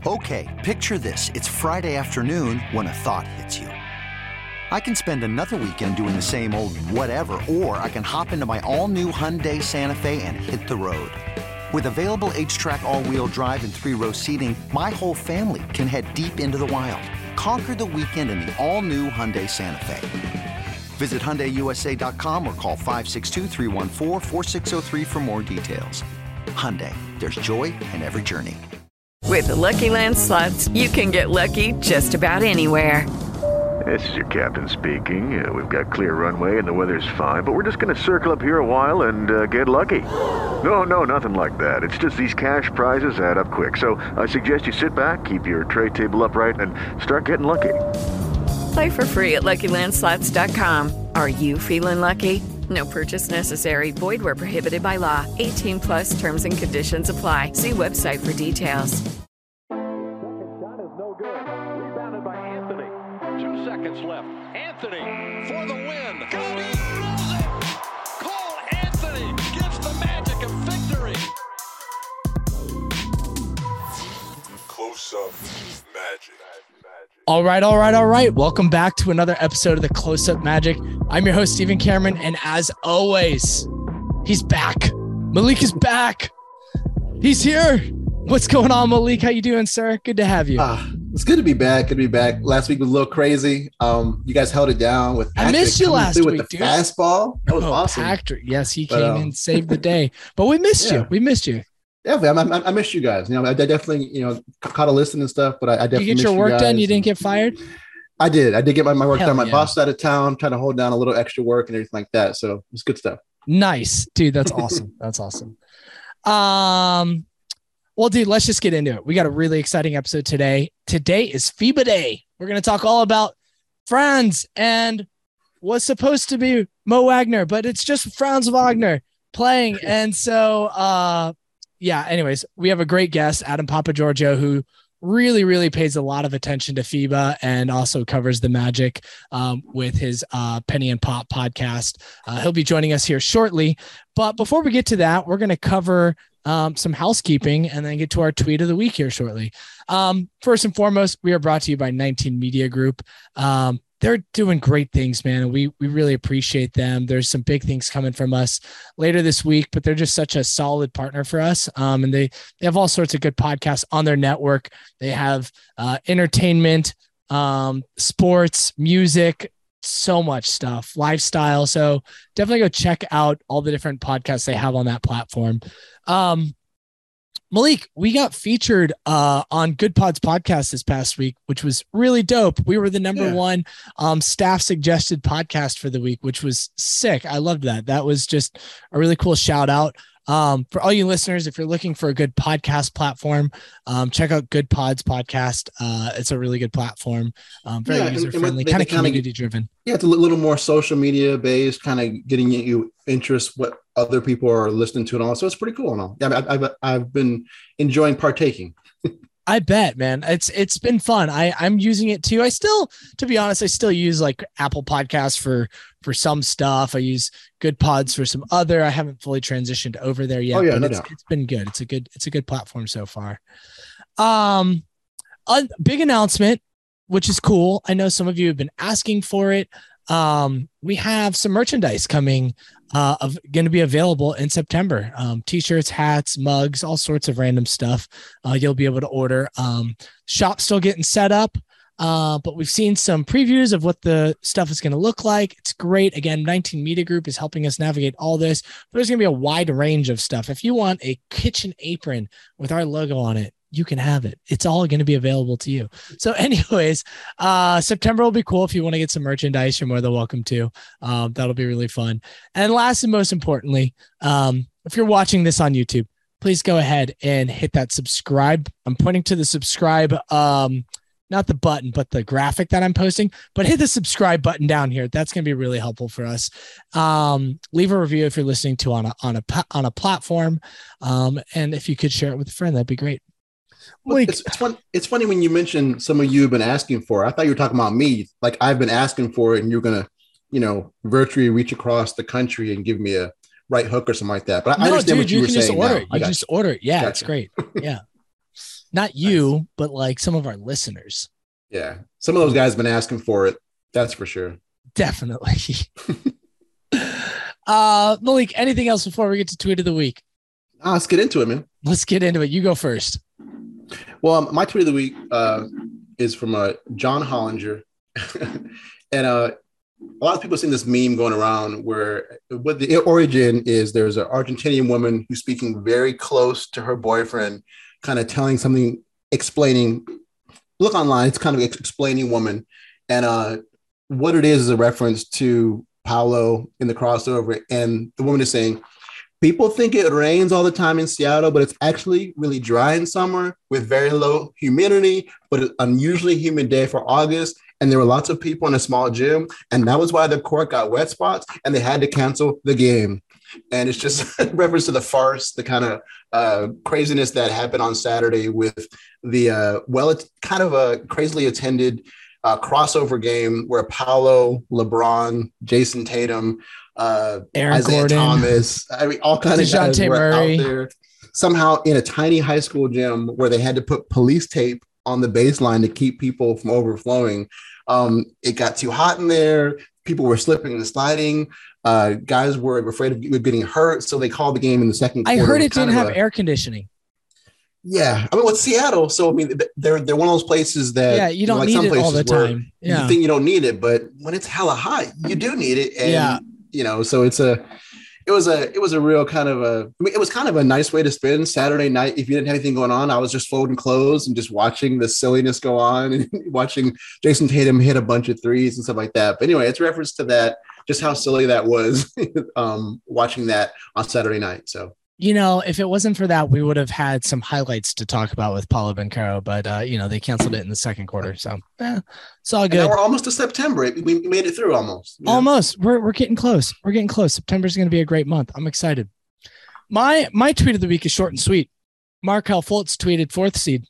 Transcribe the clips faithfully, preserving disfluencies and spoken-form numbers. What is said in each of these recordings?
Okay, picture this. It's Friday afternoon when a thought hits you. I can spend another weekend doing the same old whatever, or I can hop into my all-new Hyundai Santa Fe and hit the road. With available H-Track all-wheel drive and three-row seating, my whole family can head deep into the wild. Conquer the weekend in the all-new Hyundai Santa Fe. Visit Hyundai U S A dot com or call five six two, three one four, four six zero three for more details. Hyundai, there's joy in every journey. With the Lucky Land Slots, you can get lucky just about anywhere. This is your captain speaking. Uh, we've got clear runway and the weather's fine, but we're just going to circle up here a while and uh, get lucky. No, no, nothing like that. It's just these cash prizes add up quick. So I suggest you sit back, keep your tray table upright, and start getting lucky. Play for free at Lucky Land Slots dot com. Are you feeling lucky? No purchase necessary. Void where prohibited by law. eighteen plus terms and conditions apply. See website for details. Second shot is no good. Rebounded by Anthony. Two seconds left. Anthony for the win. Cody rolls it. Cole Anthony gives the Magic a victory. Close Up Magic. All right, all right, all right. Welcome back to another episode of the Close Up Magic. I'm your host, Stephen Cameron, and as always, he's back. Malik is back. He's here. What's going on, Malik? How you doing, sir? Good to have you. Uh, it's good to be back. Good to be back. Last week was a little crazy. Um, you guys held it down with I missed you last week with the dude. fastball. That was oh, awesome. Patrick. Yes, he but, came um, and saved the day. But we missed yeah. you. We missed you. Definitely. I, I, I missed you guys. You know, I, I definitely, you know, caught a listen and stuff, but I, I definitely You get your missed work you done? You guys. didn't get fired? I did. I did get my, my work Hell done. My yeah. boss is out of town, trying to hold down a little extra work and everything like that. So it's good stuff. Nice, dude. That's awesome. That's awesome. Um, well, dude, let's just get into it. We got a really exciting episode today. Today is FIBA Day. We're going to talk all about Franz and what's supposed to be Mo Wagner, but it's just Franz Wagner playing. And so, uh, yeah, anyways, we have a great guest, Adam Papagiorgio, who really, really pays a lot of attention to FIBA and also covers the Magic um, with his uh, Penny and Pop podcast. Uh, he'll be joining us here shortly. But before we get to that, we're going to cover um, some housekeeping and then get to our tweet of the week here shortly. Um, first and foremost, we are brought to you by nineteen Media Group. Um, they're doing great things, man. We we really appreciate them. There's some big things coming from us later this week, but they're just such a solid partner for us. Um, and they, they have all sorts of good podcasts on their network. They have uh, entertainment, um, sports, music, so much stuff, lifestyle. So definitely go check out all the different podcasts they have on that platform. Um, Malik, we got featured uh, on Good Pods podcast this past week, which was really dope. We were the number Yeah. one um, staff suggested podcast for the week, which was sick. I loved that. That was just a really cool shout out. Um, for all you listeners, if you're looking for a good podcast platform, um, check out Good Pods podcast. Uh, it's a really good platform. Um, very Yeah, and- user and friendly, they- kind they of kinda- community driven. Yeah, it's a little more social media based, kind of getting you interest what other people are listening to and all. So it's pretty cool and all. Yeah, I've, I've, I've been enjoying partaking. I bet, man. It's it's been fun. I I'm using it too. I still, to be honest, I still use like Apple Podcasts for for some stuff. I use Good Pods for some other. I haven't fully transitioned over there yet. Oh, yeah, but no it's, doubt. it's been good. It's a good it's a good platform so far. Um, a big announcement, which is cool. I know some of you have been asking for it. Um, we have some merchandise coming uh of going to be available in September. Um, t-shirts, hats, mugs, all sorts of random stuff. Uh, you'll be able to order. Um, shop's still getting set up. Uh, but we've seen some previews of what the stuff is going to look like. It's great. Again, nineteen Media Group is helping us navigate all this, but there's going to be a wide range of stuff. If you want a kitchen apron with our logo on it, you can have it. It's all going to be available to you. So anyways, uh, September will be cool. If you want to get some merchandise, you're more than welcome to. Um, that'll be really fun. And last and most importantly, um, if you're watching this on YouTube, please go ahead and hit that subscribe. I'm pointing to the subscribe, um, not the button, but the graphic that I'm posting, but hit the subscribe button down here. That's going to be really helpful for us. Um, leave a review if you're listening to on a, on a, on a platform. Um, and if you could share it with a friend, that'd be great. Well, it's, it's fun. It's funny when you mention some of you have been asking for it. I thought you were talking about me. Like I've been asking for it and you're going to, you know, virtually reach across the country and give me a right hook or something like that. But I no, understand dude, what you, you were can just saying order now. it. I You got just you. order it. Yeah, Gotcha. it's great. Yeah. Not you, but like some of our listeners. Yeah. Some of those guys have been asking for it. That's for sure. Definitely. uh, Malik, anything else before we get to tweet of the week? Uh, let's get into it, man. Let's get into it. You go first. Well, um, my tweet of the week uh, is from uh, John Hollinger. and uh, a lot of people have seen this meme going around where what the origin is there's an Argentinian woman who's speaking very close to her boyfriend, kind of telling something, explaining. Look online, it's kind of ex- explaining woman. And uh, what it is is a reference to Paulo in the crossover. And the woman is saying, people think it rains all the time in Seattle, but it's actually really dry in summer with very low humidity, but an unusually humid day for August. And there were lots of people in a small gym. And that was why the court got wet spots and they had to cancel the game. And it's just a reference to the farce, the kind of uh, craziness that happened on Saturday with the, uh, well, it's kind of a crazily attended uh, crossover game where Paulo, LeBron, Jason Tatum, uh, Aaron Isaiah Gordon, Thomas, I mean, all kinds of guys DeJounte were Murray. out there somehow in a tiny high school gym where they had to put police tape on the baseline to keep people from overflowing. Um, it got too hot in there. People were slipping and sliding. Uh, guys were afraid of getting hurt, so they called the game in the second I quarter. heard it didn't have a, air conditioning. Yeah, I mean, what's Seattle? So I mean, they're they're one of those places that Yeah, you don't like need some it all the places where time. Yeah, you think you don't need it, but when it's hella hot, you do need it. And, Yeah. you know, so it's a, it was a, it was a real kind of a, I mean, it was kind of a nice way to spend Saturday night. If you didn't have anything going on, I was just folding clothes and just watching the silliness go on and watching Jason Tatum hit a bunch of threes and stuff like that. But anyway, it's a reference to that, just how silly that was um, watching that on Saturday night. So. You know, if it wasn't for that, we would have had some highlights to talk about with Paulo Banchero, but uh, you know, they canceled it in the second quarter. So eh, it's all And good. now we're almost to September. We made it through almost. you know? Almost. We're we're getting close. We're getting close. September's going to be a great month. I'm excited. My my tweet of the week is short and sweet. Markelle Fultz tweeted fourth seed.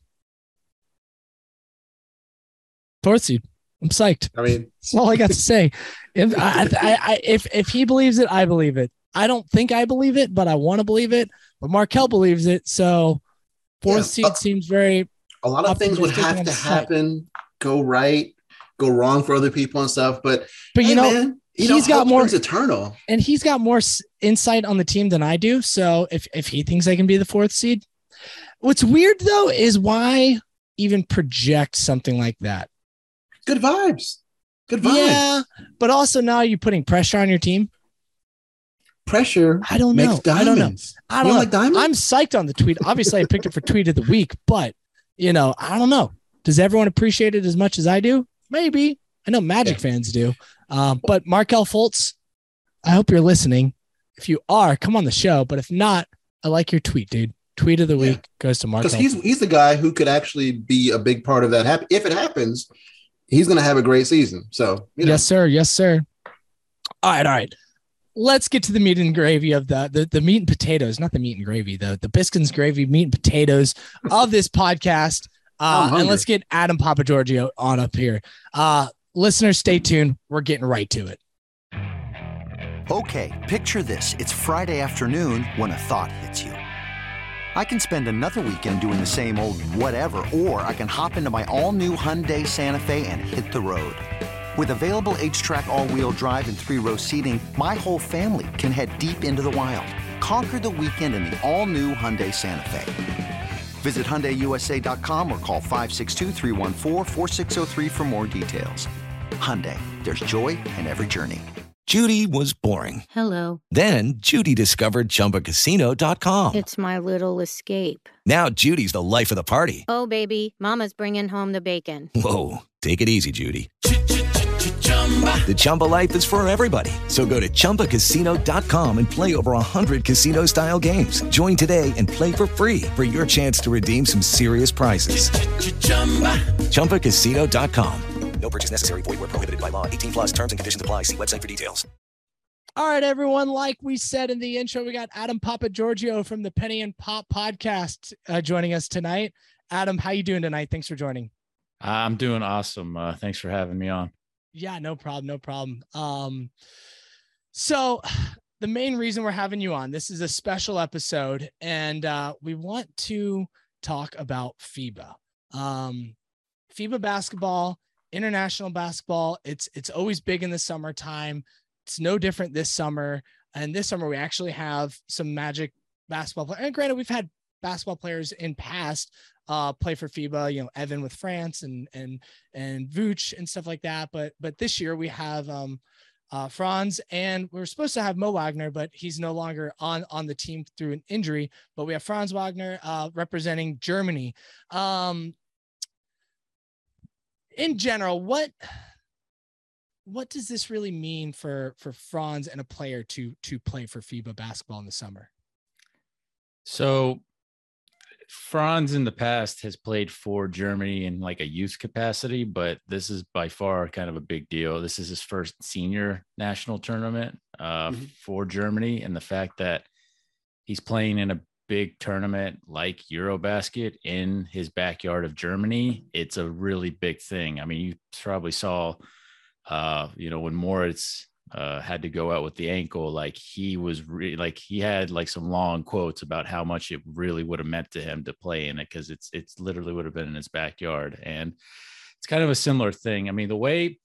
Fourth seed. I'm psyched. I mean, That's all I got to say. If I, I, I if if he believes it, I believe it. I don't think I believe it, but I want to believe it. But Markelle believes it. So fourth Yeah, seed uh, seems very a lot of things would optimistic have on to the side. happen, go right, go wrong for other people and stuff. But But you hey, know, man, you he's know, got hope more- springs eternal. and he's got more s- insight on the team than I do. So if if he thinks they can be the fourth seed, what's weird though is why even project something like that. Good vibes. Good vibes. Yeah, but also now you're putting pressure on your team. Pressure I don't know. makes diamonds. I don't know. I You don't know. like diamonds? I'm psyched on the tweet. Obviously, I picked it for tweet of the week, but you know, I don't know. Does everyone appreciate it as much as I do? Maybe. I know Magic Yeah. fans do. Um, but Markelle Fultz, I hope you're listening. If you are, come on the show. But if not, I like your tweet, dude. Tweet of the Yeah. week goes to Markelle. Because he's he's the guy who could actually be a big part of that. Hap- if it happens, he's going to have a great season. So, you know. Yes, sir. Yes, sir. All right, all right. Let's get to the meat and gravy of the the, the meat and potatoes, not the meat and gravy, the the biscuits gravy, meat and potatoes of this podcast. I'm Uh, and hungry. let's get Adam Papagiorgio on up here. Uh, listeners, stay tuned. We're getting right to it. Okay, picture this. It's Friday afternoon when a thought hits you. I can spend another weekend doing the same old whatever, or I can hop into my all-new Hyundai Santa Fe and hit the road. With available H-Track all-wheel drive and three-row seating, my whole family can head deep into the wild. Conquer the weekend in the all-new Hyundai Santa Fe. Visit Hyundai U S A dot com or call five six two, three one four, four six zero three for more details. Hyundai, there's joy in every journey. Judy was boring. Hello. Then Judy discovered Chumba Casino dot com. It's my little escape. Now Judy's the life of the party. Oh, baby, mama's bringing home the bacon. Whoa, take it easy, Judy. The Chumba life is for everybody. So go to Chumba Casino dot com and play over one hundred casino-style games. Join today and play for free for your chance to redeem some serious prizes. Chumba Casino dot com. No purchase necessary. Void where prohibited by law. eighteen plus terms and conditions apply. See website for details. All right, everyone. Like we said in the intro, we got Adam Papagiorgio from the Penny and Pop podcast uh, joining us tonight. Adam, how you doing tonight? Thanks for joining. I'm doing awesome. Uh, thanks for having me on. Yeah, no problem. No problem. Um, so the main reason we're having you on, this is a special episode, and uh, we want to talk about FIBA. Um, FIBA basketball, international basketball. It's, it's always big in the summertime. It's no different this summer. And this summer we actually have some Magic basketball players. And granted, we've had basketball players in past uh, play for FIBA, you know, Evan with France and, and, and Vooch and stuff like that. But, but this year we have um, uh, Franz, and we we're supposed to have Mo Wagner, but he's no longer on, on the team through an injury, but we have Franz Wagner uh, representing Germany. Um, in general, what, what does this really mean for, for Franz and a player to, to play for FIBA basketball in the summer? So Franz in the past has played for Germany in like a youth capacity, but this is by far kind of a big deal. This is his first senior national tournament uh, mm-hmm. for Germany. And the fact that he's playing in a big tournament like Eurobasket in his backyard of Germany, it's a really big thing. I mean, you probably saw, uh, you know, when Moritz uh, had to go out with the ankle, like he was really like, he had like some long quotes about how much it really would have meant to him to play in it. Cause it's, it's literally would have been in his backyard. And it's kind of a similar thing. I mean, the way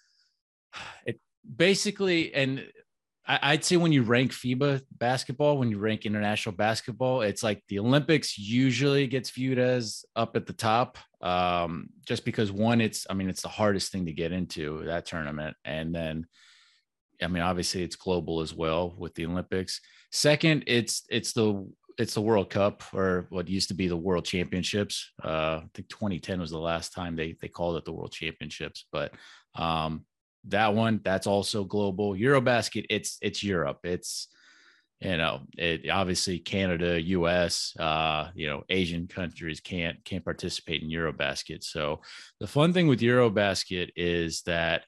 it basically, and I'd say when you rank FIBA basketball, when you rank international basketball, it's like the Olympics usually gets viewed as up at the top, um, just because one, it's, I mean, it's the hardest thing to get into that tournament. And then, I mean, obviously it's global as well with the Olympics. Second, it's, it's the, it's the World Cup, or what used to be the World Championships. Uh, I think twenty ten was the last time they, they called it the World Championships, but, um, that one, that's also global. Eurobasket, it's it's Europe. It's, you know, it obviously Canada, U S, uh, you know, Asian countries can't can't participate in Eurobasket. So the fun thing with Eurobasket is that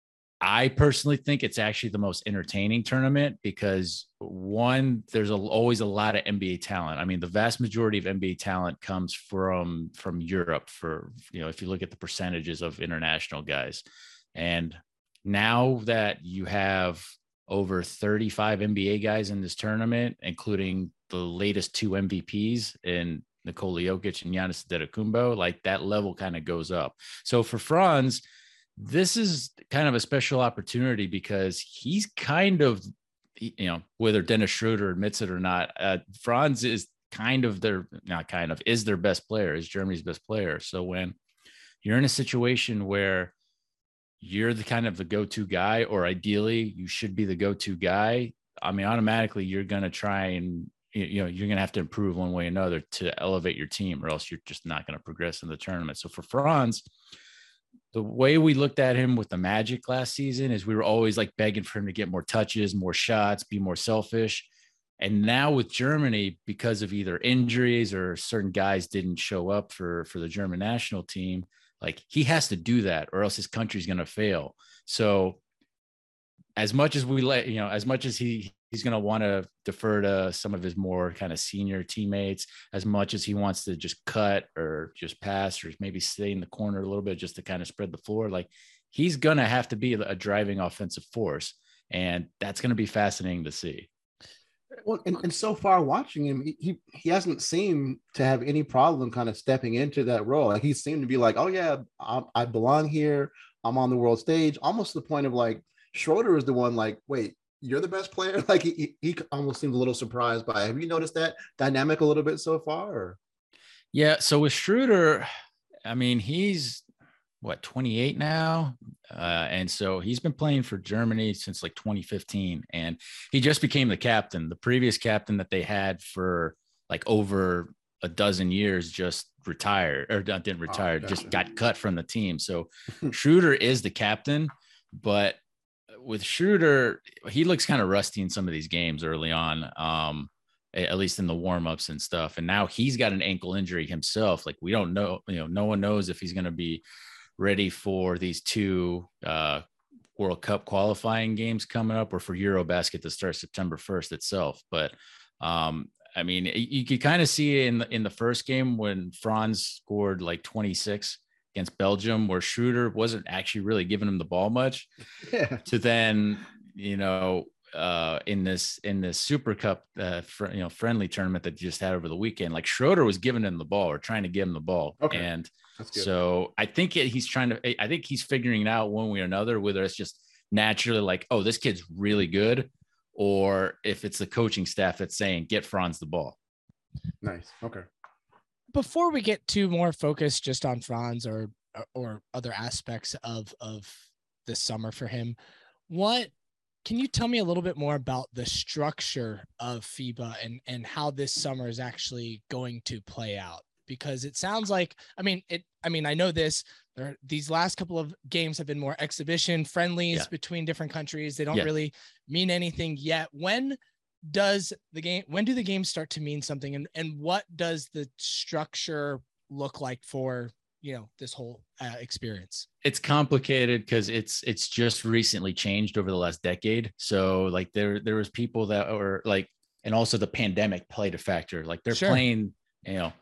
I personally think it's actually the most entertaining tournament because one, there's a, always a lot of N B A talent. I mean, the vast majority of N B A talent comes from from Europe. For, you know, if you look at the percentages of international guys. And now that you have over thirty-five N B A guys in this tournament, including the latest two M V Ps in Nikola Jokic and Giannis Antetokounmpo, like that level kind of goes up. So for Franz, this is kind of a special opportunity because he's kind of, you know, whether Dennis Schroeder admits it or not, uh, Franz is kind of their, not kind of, is their best player, is Germany's best player. So when you're in a situation where you're the kind of the go-to guy, or ideally you should be the go-to guy, I mean, automatically you're going to try and, you know, you're going to have to improve one way or another to elevate your team, or else you're just not going to progress in the tournament. So for Franz, the way we looked at him with the Magic last season is we were always like begging for him to get more touches, more shots, be more selfish. And now with Germany, because of either injuries or certain guys didn't show up for, for the German national team, like he has to do that or else his country's going to fail. So as much as we let, you know, as much as he, he's going to want to defer to some of his more kind of senior teammates, as much as he wants to just cut or just pass or maybe stay in the corner a little bit just to kind of spread the floor, like he's going to have to be a driving offensive force. And that's going to be fascinating to see. Well, and, and so far watching him, he he hasn't seemed to have any problem kind of stepping into that role. Like he seemed to be like, oh yeah, I, I belong here. I'm on the world stage, almost to the point of like Schroeder is the one like, wait, you're the best player. Like he, he almost seemed a little surprised by it. Have you noticed that dynamic a little bit so far? Or? Yeah. So with Schroeder, I mean, he's what, twenty-eight now. Uh, and so he's been playing for Germany since like twenty fifteen, and he just became the captain. The previous captain that they had for like over a dozen years just retired, or didn't retire, oh, just got cut from the team. So Schroeder is the captain, but with Schroeder, he looks kind of rusty in some of these games early on, um, at least in the warmups and stuff. And now he's got an ankle injury himself. Like we don't know, you know, no one knows if he's going to be ready for these two uh, World Cup qualifying games coming up, or for Eurobasket to start September first itself. But um, I mean, you could kind of see in the, in the first game when Franz scored like twenty-six against Belgium, where Schroeder wasn't actually really giving him the ball much, yeah. to then, you know, uh, in this in this Super Cup, uh, fr- you know, friendly tournament that they just had over the weekend. Like Schroeder was giving him the ball or trying to give him the ball, Okay. and That's good. so I think it, he's trying to. I think he's figuring it out one way or another, whether it's just naturally like, oh, this kid's really good, or if it's the coaching staff that's saying get Franz the ball. Nice. Okay. Before we get too more focused just on Franz or or other aspects of of this summer for him, what can you tell me a little bit more about the structure of FIBA and and how this summer is actually going to play out? Because it sounds like, I mean, it, I mean, I know this, there, these last couple of games have been more exhibition friendlies Yeah. between different countries. They don't Yeah. really mean anything yet. When does the game, when do the games start to mean something? And, and what does the structure look like for, you know, this whole uh, experience? It's complicated because it's it's just recently changed over the last decade. So like there there was people that were like, and also the pandemic played a factor. Like they're Sure. playing, you know.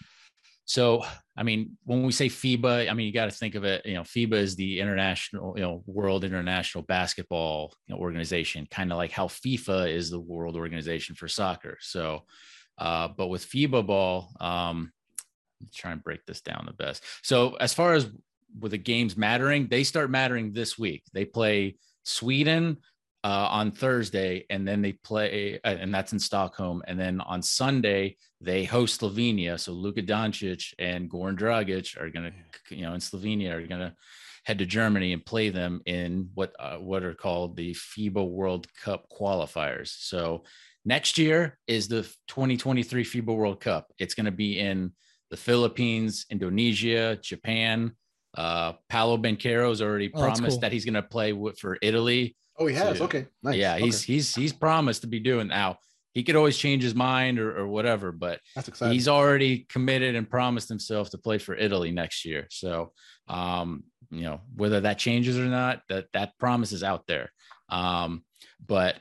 So I mean, when we say FIBA, I mean you got to think of it. You know, FIBA is the international, you know, World International Basketball, you know, organization, kind of like how FIFA is the world organization for soccer. So, uh, but with FIBA ball, um, let's try and break this down the best. So as far as with the games mattering, they start mattering this week. They play Sweden uh, on Thursday, and then they play, uh, and that's in Stockholm. And then on Sunday, they host Slovenia. So Luka Doncic and Goran Dragic are going to, you know, in Slovenia are going to head to Germany and play them in what, uh, what are called the FIBA World Cup qualifiers. So next year is the twenty twenty-three FIBA World Cup. It's going to be in the Philippines, Indonesia, Japan. Uh, Paolo Banchero's already Oh, that's promised cool. that he's going to play w- for Italy. Oh, he has. So, Okay. Nice. Yeah, he's Okay. he's he's promised to be doing now. He could always change his mind or, or whatever, but That's exciting. he's already committed and promised himself to play for Italy next year. So, um, you know, whether that changes or not, that that promise is out there. Um, but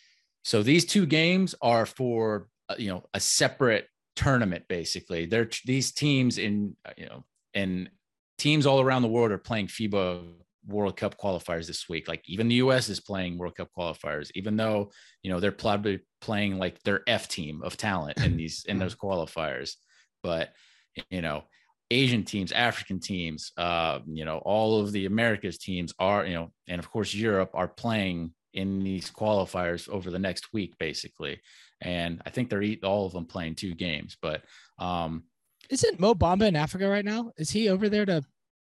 so these two games are for uh, you know, a separate tournament. Basically, they're these teams in uh, you know, and teams all around the world are playing FIBA World Cup qualifiers this week. Like even the U S is playing World Cup qualifiers, even though, you know, they're probably playing like their F team of talent in these, in those qualifiers. But, you know, Asian teams, African teams, uh, you know, all of the Americas teams are, you know, and of course Europe are playing in these qualifiers over the next week, basically. And I think they're all of them playing two games, but, um, Isn't Mo Bamba in Africa right now? Is he over there to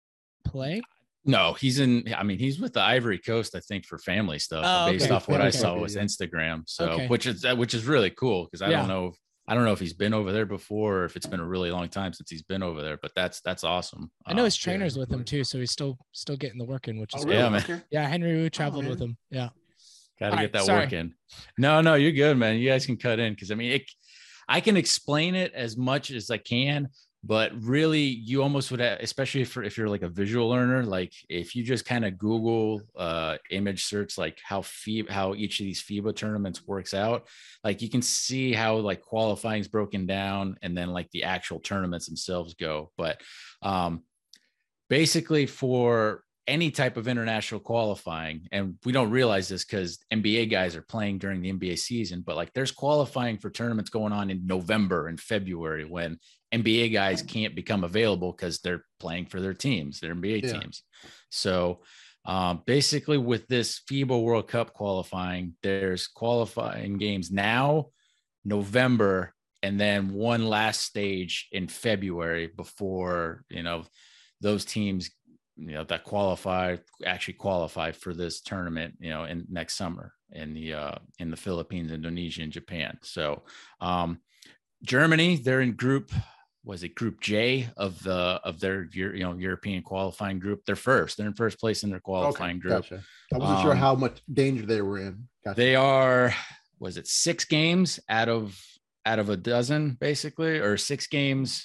play? no, he's in, I mean, he's with the Ivory Coast, I think, for family stuff, Oh, based okay. off what Okay. I saw with Instagram. So, Okay. which is, which is really cool. Cause I Yeah. don't know, if, I don't know if he's been over there before, or if it's been a really long time since he's been over there, but that's, that's awesome. I know Um, his trainer's with him too, so he's still still getting the work in, which is Oh, good. really? Yeah, man. Okay. Yeah, Henry Wu Oh, traveled man. with him. Yeah. Got to All get right, that sorry. work in. No, no, you're good, man. You guys can cut in. Cause I mean, it, I can explain it as much as I can, but really you almost would have, especially if, if you're like a visual learner, like if you just kind of Google uh, image search, like how FIBA, how each of these FIBA tournaments works out, like you can see how like qualifying is broken down and then like the actual tournaments themselves go. But um, basically for any type of international qualifying, and we don't realize this because N B A guys are playing during the N B A season, but like there's qualifying for tournaments going on in November and February when N B A guys can't become available because they're playing for their teams, their N B A Yeah. teams. So um, basically with this FIBA World Cup qualifying, there's qualifying games now, November, and then one last stage in February before, you know, those teams, you know, that qualify actually qualify for this tournament, you know, in next summer in the, uh, in the Philippines, Indonesia, and Japan. So um, Germany, they're in group, was it group J of the, of their, you know, European qualifying group. They're first, they're in first place in their qualifying Okay, group. gotcha. I wasn't sure Um, how much danger they were in. Gotcha. They are, was it six games out of, out of a dozen basically, or six games?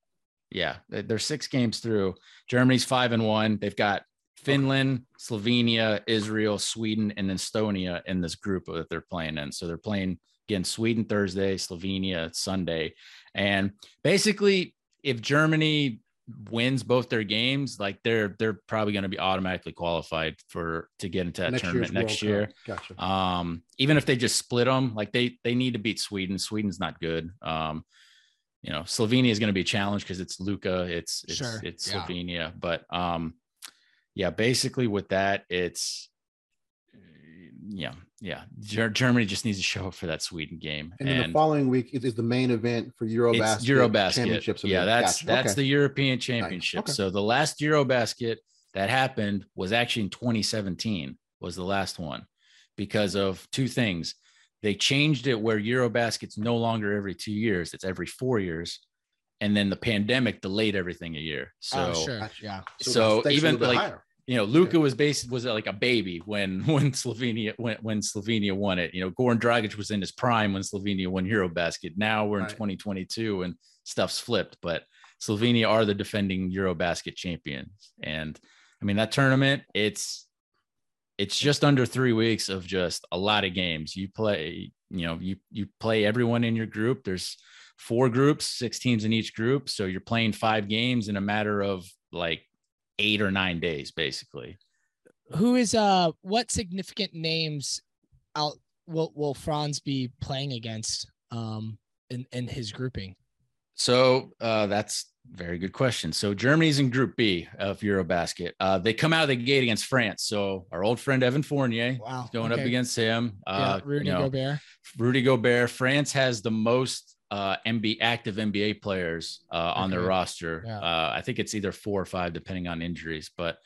Yeah, they- they're six games through. Germany's five and one. They've got Finland, Slovenia, Israel, Sweden, and Estonia in this group that they're playing in. So they're playing again, Sweden Thursday, Slovenia Sunday. And basically, if Germany wins both their games, like they're they're probably going to be automatically qualified for to get into that Next tournament year's next World year. Cup. Gotcha. Um, even if they just split them, like they they need to beat Sweden. Sweden's not good. Um, you know, Slovenia is going to be a challenge because it's Luka, it's it's Sure. it's Yeah. Slovenia, but um, yeah, basically with that, it's yeah, yeah. Ger- Germany just needs to show up for that Sweden game, And then the following week is, is the main event for Eurobasket. it's Eurobasket. Championships. Yeah, that's Gotcha. that's Okay. the European Championship. Okay. So the last Eurobasket that happened was actually in twenty seventeen was the last one because of two things. They changed it where Eurobasket's no longer every two years, it's every four years. And then the pandemic delayed everything a year. So, oh, sure. Yeah. so, So the stakes are a even little bit like, higher. you know, Luka was basically was like a baby when when Slovenia when, when Slovenia won it. You know, Goran Dragic was in his prime when Slovenia won Eurobasket. Now we're in Right. twenty twenty-two and stuff's flipped. But Slovenia are the defending Eurobasket champions. And I mean that tournament, it's it's just under three weeks of just a lot of games. You play, you know, you you play everyone in your group. There's four groups, six teams in each group. So you're playing five games in a matter of like eight or nine days, basically. Who is uh what significant names out will will Franz be playing against um in, in his grouping? So uh that's a very good question. So Germany's in Group B of Eurobasket. Uh they come out of the gate against France. So our old friend Evan Fournier Wow. is going okay. up against him. Uh yeah, Rudy you know, Gobert. Rudy Gobert. France has the most uh N B A active N B A players uh on their Okay. roster. Yeah. Uh I think it's either four or five depending on injuries, but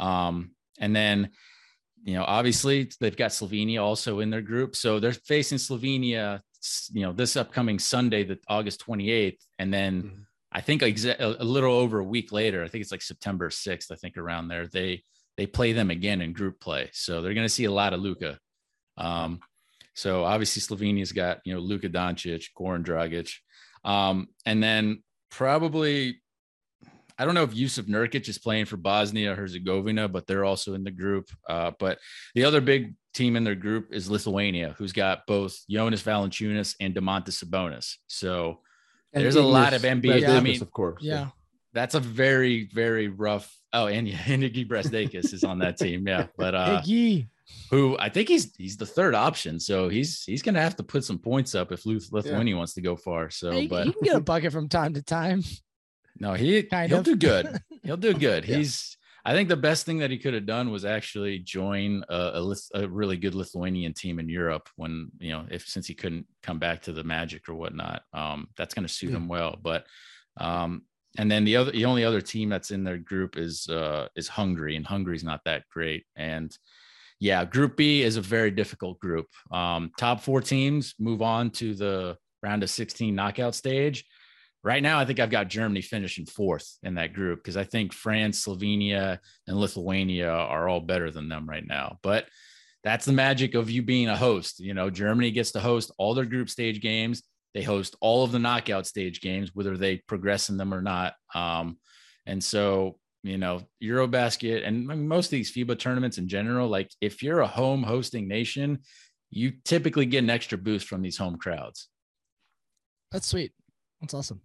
um and then you know obviously they've got Slovenia also in their group. So they're facing Slovenia you know this upcoming Sunday, the August twenty-eighth, and then Mhm. I think exa- a little over a week later, I think it's like September sixth, I think around there, they they play them again in group play. So they're going to see a lot of Luka. Um, so obviously Slovenia's got, you know, Luka Doncic, Goran Dragic. Um, and then probably, I don't know if Yusuf Nurkic is playing for Bosnia Herzegovina, but they're also in the group. Uh, but the other big team in their group is Lithuania, who's got both Jonas Valanciunas and Domantas Sabonis. So And there's a Ignas lot of N B A. I Brazdeikis, mean, of course. Yeah. that's a very, very rough. Oh, and yeah, Iggy Brazdeikis is on that team. Yeah. But uh, Iggy. who I think he's he's the third option. So he's he's gonna have to put some points up if Luth- Lithuania wants to go far. So Hey, but you can get a bucket from time to time. no, he Kind he'll of. do good. He'll do good. Yeah. He's I think the best thing that he could have done was actually join a, a, Lith- a really good Lithuanian team in Europe when, you know, if since he couldn't come back to the Magic or whatnot, um, that's going to suit Yeah. him well. But um, and then the other, the only other team that's in their group is uh, is Hungary, and Hungary's not that great. And yeah, Group B is a very difficult group. Um, top four teams move on to the round of sixteen knockout stage. Right now, I think I've got Germany finishing fourth in that group because I think France, Slovenia, and Lithuania are all better than them right now. But that's the magic of you being a host. You know, Germany gets to host all their group stage games. They host all of the knockout stage games, whether they progress in them or not. Um, and so, you know, Eurobasket and most of these FIBA tournaments in general, like if you're a home hosting nation, you typically get an extra boost from these home crowds. That's sweet. That's awesome.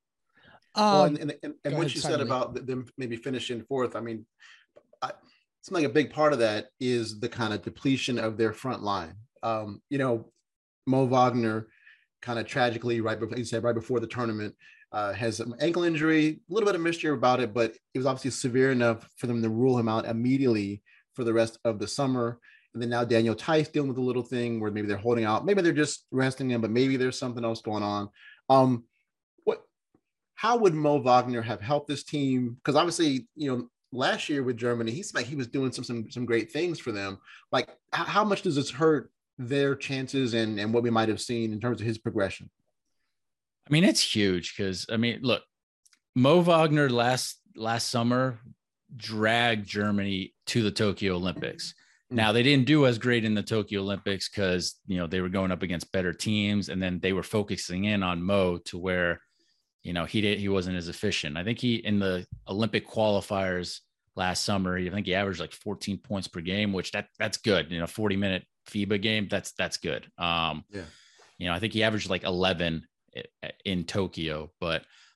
Well, Um, and, and, and, go and what ahead, you sorry, said Lee. about them maybe finishing fourth, I mean, I, it's like a big part of that is the kind of depletion of their front line. Um, you know, Mo Wagner kind of tragically, right before, you said right before the tournament, uh, has an ankle injury, a little bit of mystery about it, but it was obviously severe enough for them to rule him out immediately for the rest of the summer. And then now Daniel Tice dealing with a little thing where maybe they're holding out, maybe they're just resting him, but maybe there's something else going on. Um, what, how would Mo Wagner have helped this team? Because obviously, you know, last year with Germany, he's like he was doing some some some great things for them. Like, how, how much does this hurt their chances and and what we might have seen in terms of his progression? I mean, it's huge because I mean, look, Mo Wagner last last summer dragged Germany to the Tokyo Olympics. Now, they didn't do as great in the Tokyo Olympics because, you know, they were going up against better teams, and then they were focusing in on Mo to where, you know, he did, he wasn't as efficient. I think he, in the Olympic qualifiers last summer, I think he averaged like fourteen points per game, which that that's good. You know, forty minute FIBA game. That's, that's good. Um, Yeah. You know, I think he averaged like eleven in Tokyo, but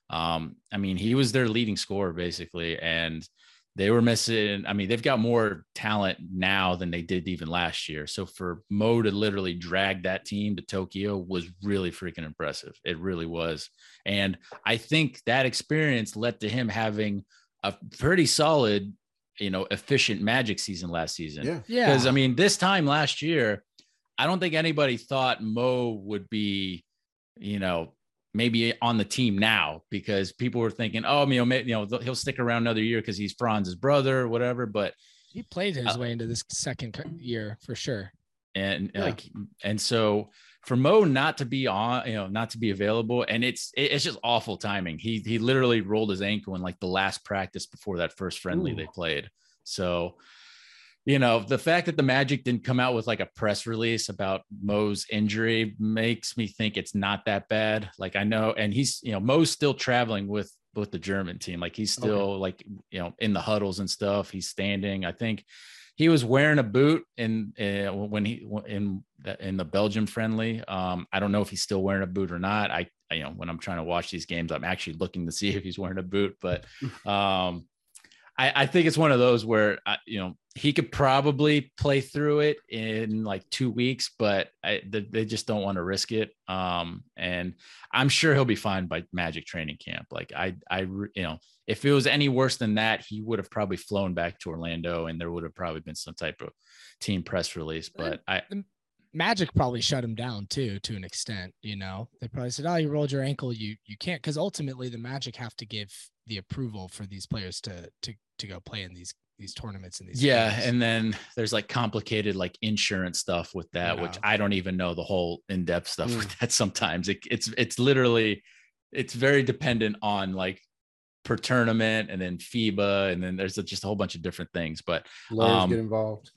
Um, I mean, he was their leading scorer basically, and they were missing. I mean, they've got more talent now than they did even last year. So for Mo to literally drag that team to Tokyo was really freaking impressive. It really was. And I think that experience led to him having a pretty solid, you know, efficient Magic season last season. Yeah. Yeah. Because I mean, this time last year, I don't think anybody thought Mo would be, you know, maybe on the team now, because people were thinking, oh, you know, maybe, you know, he'll stick around another year because he's Franz's brother or whatever. But he played his uh, way into this second year for sure. And Yeah. like, and so for Mo not to be on, you know, not to be available, and it's it's just awful timing. He he literally rolled his ankle in like the last practice before that first friendly Ooh. they played. So, you know, the fact that the Magic didn't come out with like a press release about Mo's injury makes me think it's not that bad. Like I know, and he's, you know, Mo's still traveling with, with the German team. Like he's still okay. like, you know, in the huddles and stuff. He's standing. I think he was wearing a boot in uh, when he, in the, in the Belgium friendly. Um, I don't know if he's still wearing a boot or not. I, you know, when I'm trying to watch these games, I'm actually looking to see if he's wearing a boot, but um, I, I think it's one of those where, I, you know, he could probably play through it in like two weeks, but I, they, they just don't want to risk it. Um, and I'm sure he'll be fine by Magic training camp. Like I, I, you know, if it was any worse than that, he would have probably flown back to Orlando and there would have probably been some type of team press release. But I, Magic probably shut him down too, to an extent. You know, they probably said, "Oh, you rolled your ankle. You you can't," because ultimately the Magic have to give the approval for these players to to to go play in these these tournaments and these. Yeah, games. and then there's like complicated like insurance stuff with that, Yeah. which I don't even know the whole in depth stuff Mm. with that. Sometimes it, it's it's literally it's very dependent on like per tournament and then FIBA, and then there's just a whole bunch of different things. But Lawyers um, get involved.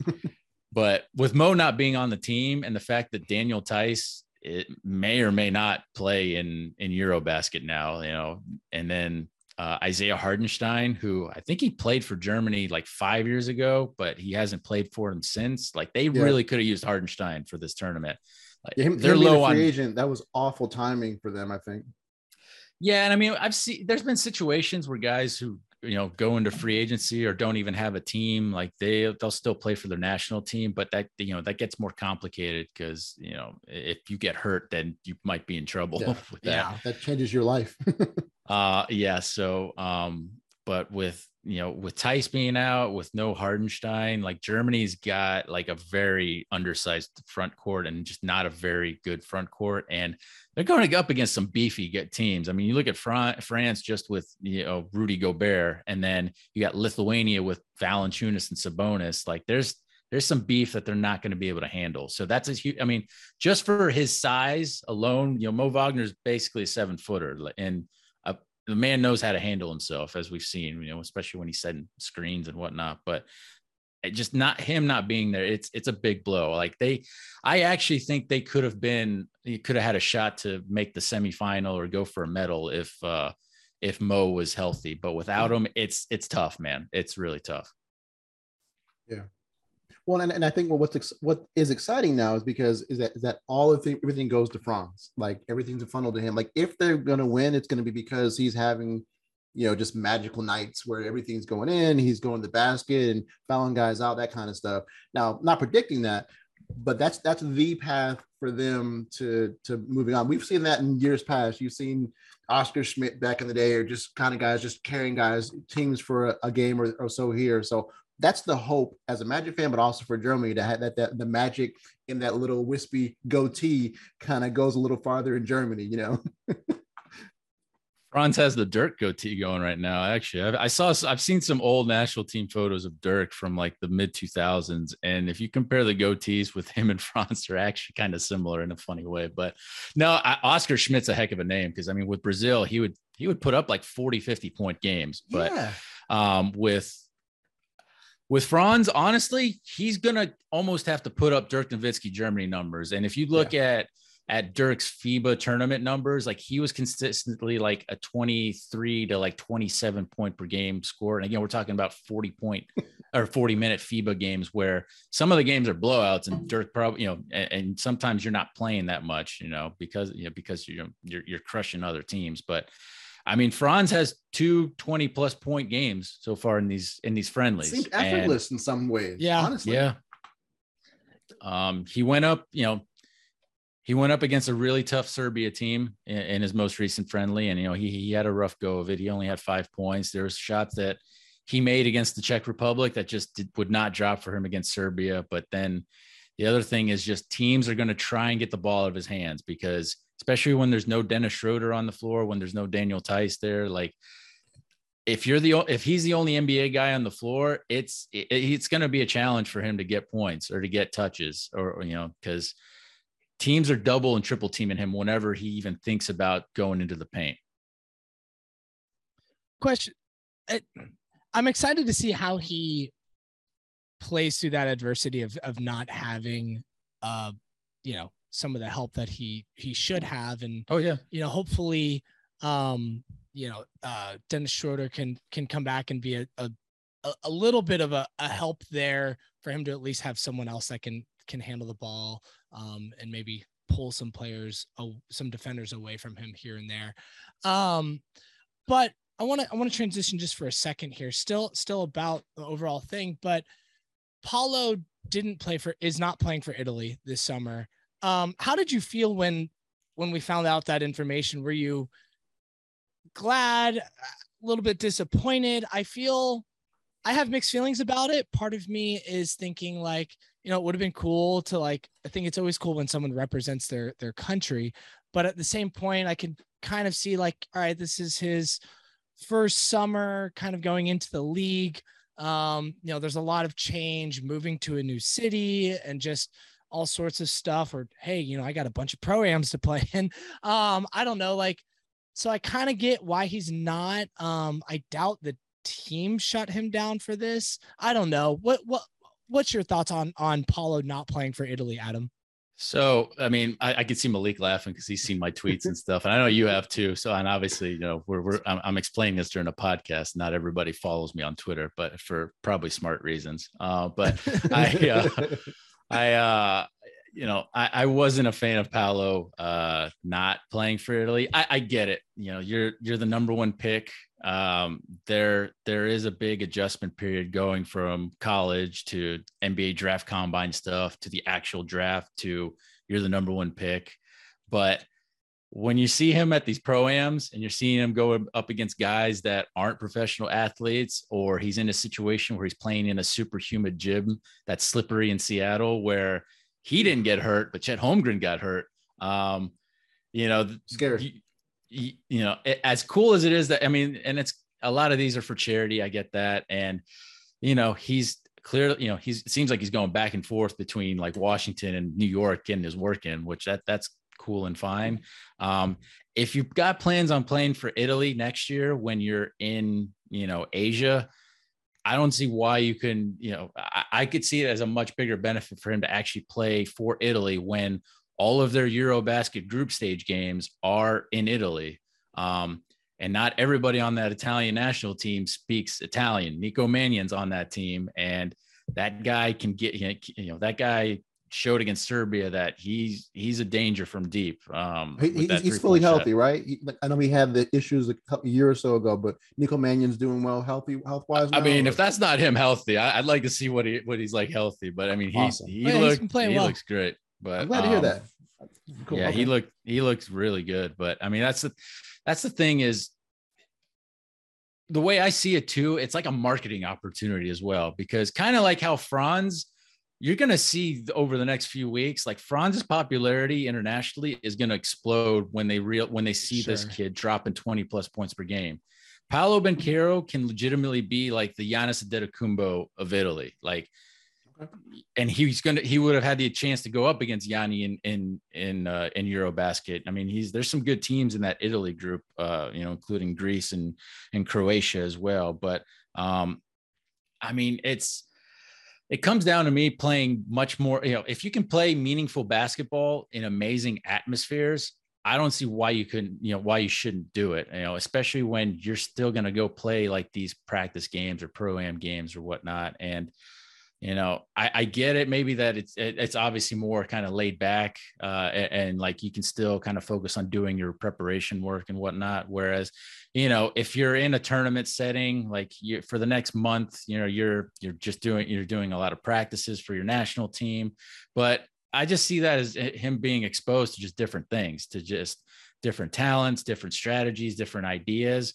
But with Mo not being on the team and the fact that Daniel Tice it may or may not play in in Eurobasket now, you know, and then uh, Isaiah Hardenstein, who I think he played for Germany like five years ago, but he hasn't played for them since. Like they Yeah. really could have used Hardenstein for this tournament. Like Yeah, him, they're him being low a free on. agent. That was awful timing for them, I think. Yeah, and I mean, I've seen there's been situations where guys who, you know, go into free agency or don't even have a team, like they they'll still play for their national team, but that, you know, that gets more complicated because, you know, if you get hurt, then you might be in trouble Yeah. with that. Yeah. That changes your life. Uh, yeah. So, um, but with, you know, with Tice being out, with no Hardenstein, like Germany's got like a very undersized front court and just not a very good front court. And they're going up against some beefy good teams. I mean, you look at Fran- France just with, you know, Rudy Gobert, and then you got Lithuania with Valanciunas and Sabonis. Like there's, there's some beef that they're not going to be able to handle. So that's a huge, I mean, just for his size alone, you know, Mo Wagner's basically a seven footer, and uh, the man knows how to handle himself, as we've seen, you know, especially when he's setting screens and whatnot. But it just not him not being there, it's it's a big blow. Like they, I actually think they could have been, he could have had a shot to make the semifinal or go for a medal if uh, if Mo was healthy. But without him, it's it's tough, man. It's really tough. Yeah. Well, and, and I think well, what's ex- what is exciting now is because is that is that all of the, everything goes to Franz. Like everything's a funnel to him. Like if they're gonna win, it's gonna be because he's having, you know, just magical nights where everything's going in. He's going to the basket and fouling guys out, that kind of stuff. Now, not predicting that, but that's that's the path for them to to moving on. We've seen that in years past. You've seen Oscar Schmidt back in the day, or just kind of guys just carrying guys teams for a, a game or, or so here. So that's the hope as a Magic fan, but also for Germany to have that, that the Magic in that little wispy goatee kind of goes a little farther in Germany, you know. Franz has the Dirk goatee going right now. Actually, I, I saw, I've seen some old national team photos of Dirk from like the mid two thousands. And if you compare the goatees with him and Franz, they're actually kind of similar in a funny way. But no, I, Oscar Schmidt's a heck of a name. Because I mean, with Brazil, he would, he would put up like forty, fifty point games. But Yeah. um, with, with Franz, honestly, he's going to almost have to put up Dirk Nowitzki Germany numbers. And if you look Yeah. at, at Dirk's FIBA tournament numbers, like he was consistently like a twenty-three to like twenty-seven point per game score. And again, we're talking about forty point or forty minute FIBA games where some of the games are blowouts, and Dirk probably, you know, and, and sometimes you're not playing that much, you know, because, you know, because you're, you're, you're crushing other teams. But I mean, Franz has two twenty plus point games so far in these in these friendlies. Seemed effortless and, in some ways. Yeah, honestly. Yeah. Um, he went up, you know, he went up against a really tough Serbia team in, in his most recent friendly, and you know he he had a rough go of it. He only had five points. There was shots that he made against the Czech Republic that just did, would not drop for him against Serbia. But then the other thing is just teams are going to try and get the ball out of his hands, because especially when there's no Dennis Schroeder on the floor, when there's no Daniel Theis there, like if you're the if he's the only N B A guy on the floor, it's it, it's going to be a challenge for him to get points or to get touches, or, or you know, because teams are double and triple teaming him whenever he even thinks about going into the paint. Question. I'm excited to see how he plays through that adversity of, of not having, uh, you know, some of the help that he, he should have. And, oh yeah, you know, hopefully, um, you know, uh, Dennis Schroeder can, can come back and be a, a, a little bit of a, a help there for him to at least have someone else that can, can handle the ball, um, and maybe pull some players, oh, some defenders away from him here and there. Um, but I want to, I want to transition just for a second here, still, still about the overall thing, but Paolo didn't play for, is not playing for Italy this summer. Um, how did you feel when, when we found out that information? Were you glad, a little bit disappointed? I feel I have mixed feelings about it. Part of me is thinking like, you know, it would have been cool to like, I think it's always cool when someone represents their, their country, but at the same point I could kind of see like, all right, this is his first summer kind of going into the league. Um, you know, there's a lot of change, moving to a new city and just all sorts of stuff, or, hey, you know, I got a bunch of pro-ams to play in. Um, I don't know. Like, so I kind of get why he's not, um, I doubt the team shut him down for this. I don't know. What, what, what's your thoughts on, on Paolo not playing for Italy, Adam? So, I mean, I, I could see Malik laughing because he's seen my tweets and stuff, and I know you have too. So, and obviously, you know, we're, we're I'm, I'm explaining this during a podcast. Not everybody follows me on Twitter, but for probably smart reasons. Uh, but I, uh, I, uh, you know, I, I wasn't a fan of Paolo uh, not playing for Italy. I, I get it. You know, you're you're the number one pick. Um, there there is a big adjustment period going from college to N B A draft combine stuff to the actual draft to you're the number one pick. But when you see him at these pro-ams and you're seeing him go up against guys that aren't professional athletes, or he's in a situation where he's playing in a super humid gym that's slippery in Seattle where he didn't get hurt, but Chet Holmgren got hurt. Um, you know, scary. You, you know, it, as cool as it is that, I mean, and it's a lot of these are for charity. I get that. And, you know, he's clearly, you know, he's, it seems like he's going back and forth between like Washington and New York getting his work in, which that that's cool and fine. Um, if you've got plans on playing for Italy next year, when you're in, you know, Asia, I don't see why you can, you know, I, I could see it as a much bigger benefit for him to actually play for Italy when all of their Eurobasket group stage games are in Italy. Um, and not everybody on that Italian national team speaks Italian. Nico Mannion's on that team, and that guy can get, you know, that guy showed against Serbia that he's, he's a danger from deep. Um, he, he's fully healthy, shot. Right? He, I know he had the issues a couple year or so ago, but Nico Mannion's doing well, healthy, health wise. I mean, if that's not him healthy, I, I'd like to see what he, what he's like healthy, but I mean, he, awesome. he, yeah, looked, he well. looks great, but I'm glad um, to hear that. Cool. Yeah, okay. he looked, he looks really good, but I mean, that's the, that's the thing is the way I see it too. It's like a marketing opportunity as well, because kind of like how Franz, you're going to see over the next few weeks, like Franz's popularity internationally is going to explode when they real, when they see Sure. this kid dropping twenty plus points per game. Paolo Banchero can legitimately be like the Giannis Antetokounmpo of Italy. Like, okay. And he's going to, he would have had the chance to go up against Yanni in, in, in, uh, in Eurobasket. I mean, he's, there's some good teams in that Italy group, uh, you know, including Greece and, and Croatia as well. But, um, I mean, it's, it comes down to me playing much more, you know, if you can play meaningful basketball in amazing atmospheres, I don't see why you couldn't, you know, why you shouldn't do it, you know, especially when you're still going to go play like these practice games or pro-am games or whatnot. And, you know, I, I get it. Maybe that it's, it, it's obviously more kind of laid back uh, and, and like, you can still kind of focus on doing your preparation work and whatnot. Whereas, you know, if you're in a tournament setting, like you, for the next month, you know, you're, you're just doing, you're doing a lot of practices for your national team. But I just see that as him being exposed to just different things, to just different talents, different strategies, different ideas.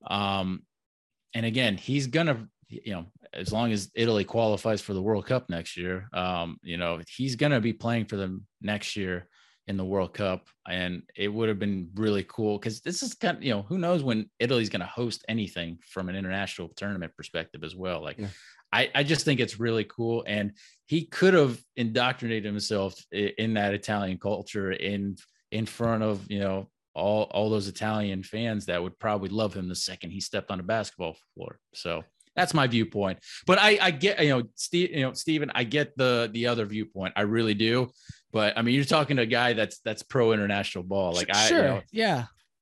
Um, and again, he's going to, you know, as long as Italy qualifies for the World Cup next year, um, you know, he's going to be playing for them next year in the World Cup. And it would have been really cool because this is kind of, you know, who knows when Italy's going to host anything from an international tournament perspective as well. Like, yeah. I, I just think it's really cool. And he could have indoctrinated himself in, in that Italian culture in, in front of, you know, all, all those Italian fans that would probably love him the second he stepped on a basketball floor. So that's my viewpoint. But I, I get, you know, Steve, you know, Steven, I get the, the other viewpoint. I really do. But I mean, you're talking to a guy that's, that's pro international ball. Like I, sure. You know, yeah.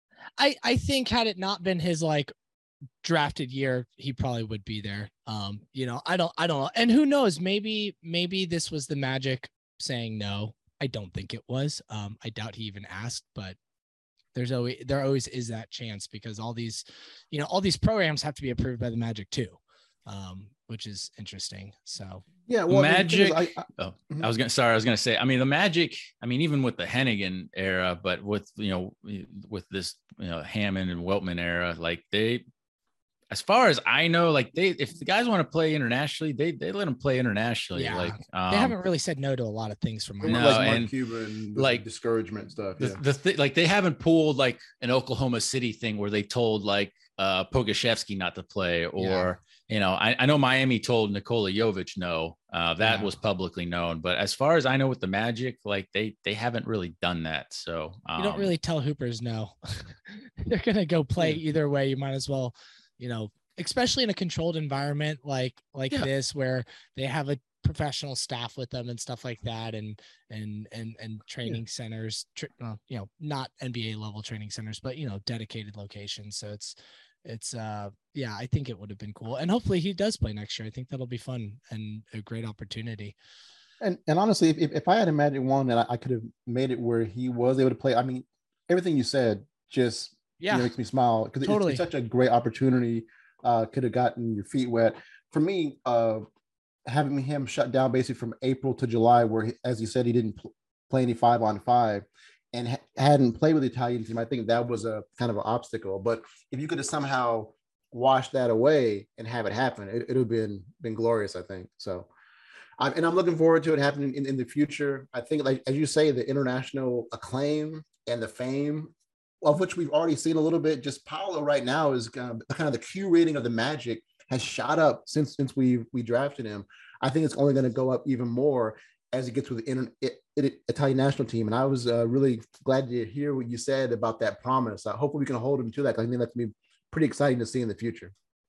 I, I think had it not been his like drafted year, he probably would be there. Um, you know, I don't, I don't know. And who knows, maybe, maybe this was the Magic saying no. I don't think it was. Um, I doubt he even asked, but there's always, there always is that chance because all these, you know, all these programs have to be approved by the Magic too, um, which is interesting. So yeah, well, Magic. I, I, oh, I was gonna. Sorry, I was gonna say. I mean, the Magic. I mean, even with the Hennigan era, but with you know, with this you know Hammond and Weltman era, like they, as far as I know, like they, if the guys want to play internationally, they they let them play internationally. Yeah. Like um, they haven't really said no to a lot of things from my no, like Mark and Cuban, like discouragement stuff. The, Yeah. the th- like they haven't pulled like an Oklahoma City thing where they told like uh Pogashevsky not to play, or yeah. you know, I, I know Miami told Nikola Jovic no. Uh, that yeah. was publicly known, but as far as I know, with the Magic, like they they haven't really done that. So um, you don't really tell Hoopers no. They're gonna go play yeah. either way. You might as well, you know. Especially in a controlled environment like like yeah. this, where they have a professional staff with them and stuff like that, and and and and training yeah. centers, tr- well, you know, not N B A level training centers, but you know, dedicated locations. So it's it's uh yeah, I think it would have been cool, and hopefully he does play next year. I think that'll be fun and a great opportunity. And and honestly, if if I had a Magic Wand that I, I could have made it where he was able to play, I mean, everything you said just yeah you know, makes me smile because totally. it's, it's such a great opportunity. Uh, could have gotten your feet wet. For me, uh, having him shut down basically from April to July, where, he, as you said, he didn't pl- play any five on five and ha- hadn't played with the Italian team, I think that was a kind of an obstacle. But if you could have somehow washed that away and have it happen, it would have been been glorious, I think. So, I, and I'm looking forward to it happening in, in the future. I think, like as you say, the international acclaim and the fame, of which we've already seen a little bit. Just Paolo right now is kind of, kind of the Q rating of the Magic has shot up since since we we drafted him. I think it's only going to go up even more as he gets with the inter, it, it, Italian national team. And I was uh, really glad to hear what you said about that promise. Uh, hopefully we can hold him to that. I think that's going to be pretty exciting to see in the future.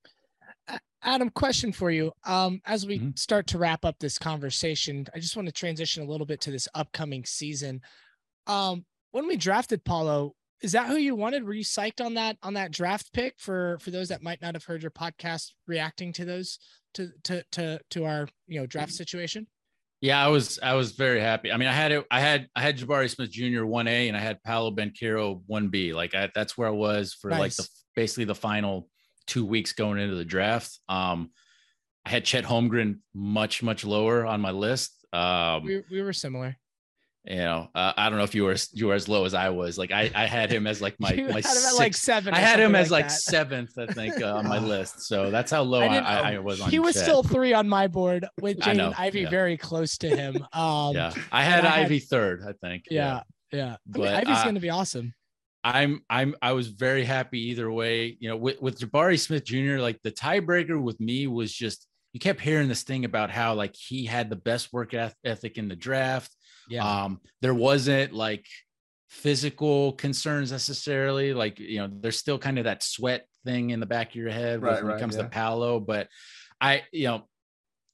Adam, question for you. Um, as we mm-hmm. start to wrap up this conversation, I just want to transition a little bit to this upcoming season. Um, when we drafted Paolo, is that who you wanted? Were you psyched on that, on that draft pick for, for those that might not have heard your podcast reacting to those, to, to, to, to our, you know, draft situation? Yeah, I was, I was very happy. I mean, I had it, I had, I had Jabari Smith Junior one A and I had Paolo Banchero one B. Like I, that's where I was for nice. like the, basically the final two weeks going into the draft. Um, I had Chet Holmgren much, much lower on my list. Um, we, we were similar. You know, uh, I don't know if you were you were as low as I was. Like I, I had him as like my you my had him sixth, at like seven. I had him like as like that. seventh, I think, uh, on my list. So that's how low I, I, I was on. He was Chet. still three on my board with Jaden Ivey yeah. very close to him. Um, yeah, I had I Ivey had, third, I think. Yeah, yeah. yeah. I mean, but, Ivey's uh, going to be awesome. I'm I'm I was very happy either way. You know, with with Jabari Smith Junior, like the tiebreaker with me was just you kept hearing this thing about how like he had the best work ethic in the draft. Yeah. Um, there wasn't like physical concerns necessarily. Like, you know, there's still kind of that sweat thing in the back of your head right, when right, it comes yeah. to Paolo. But I, you know,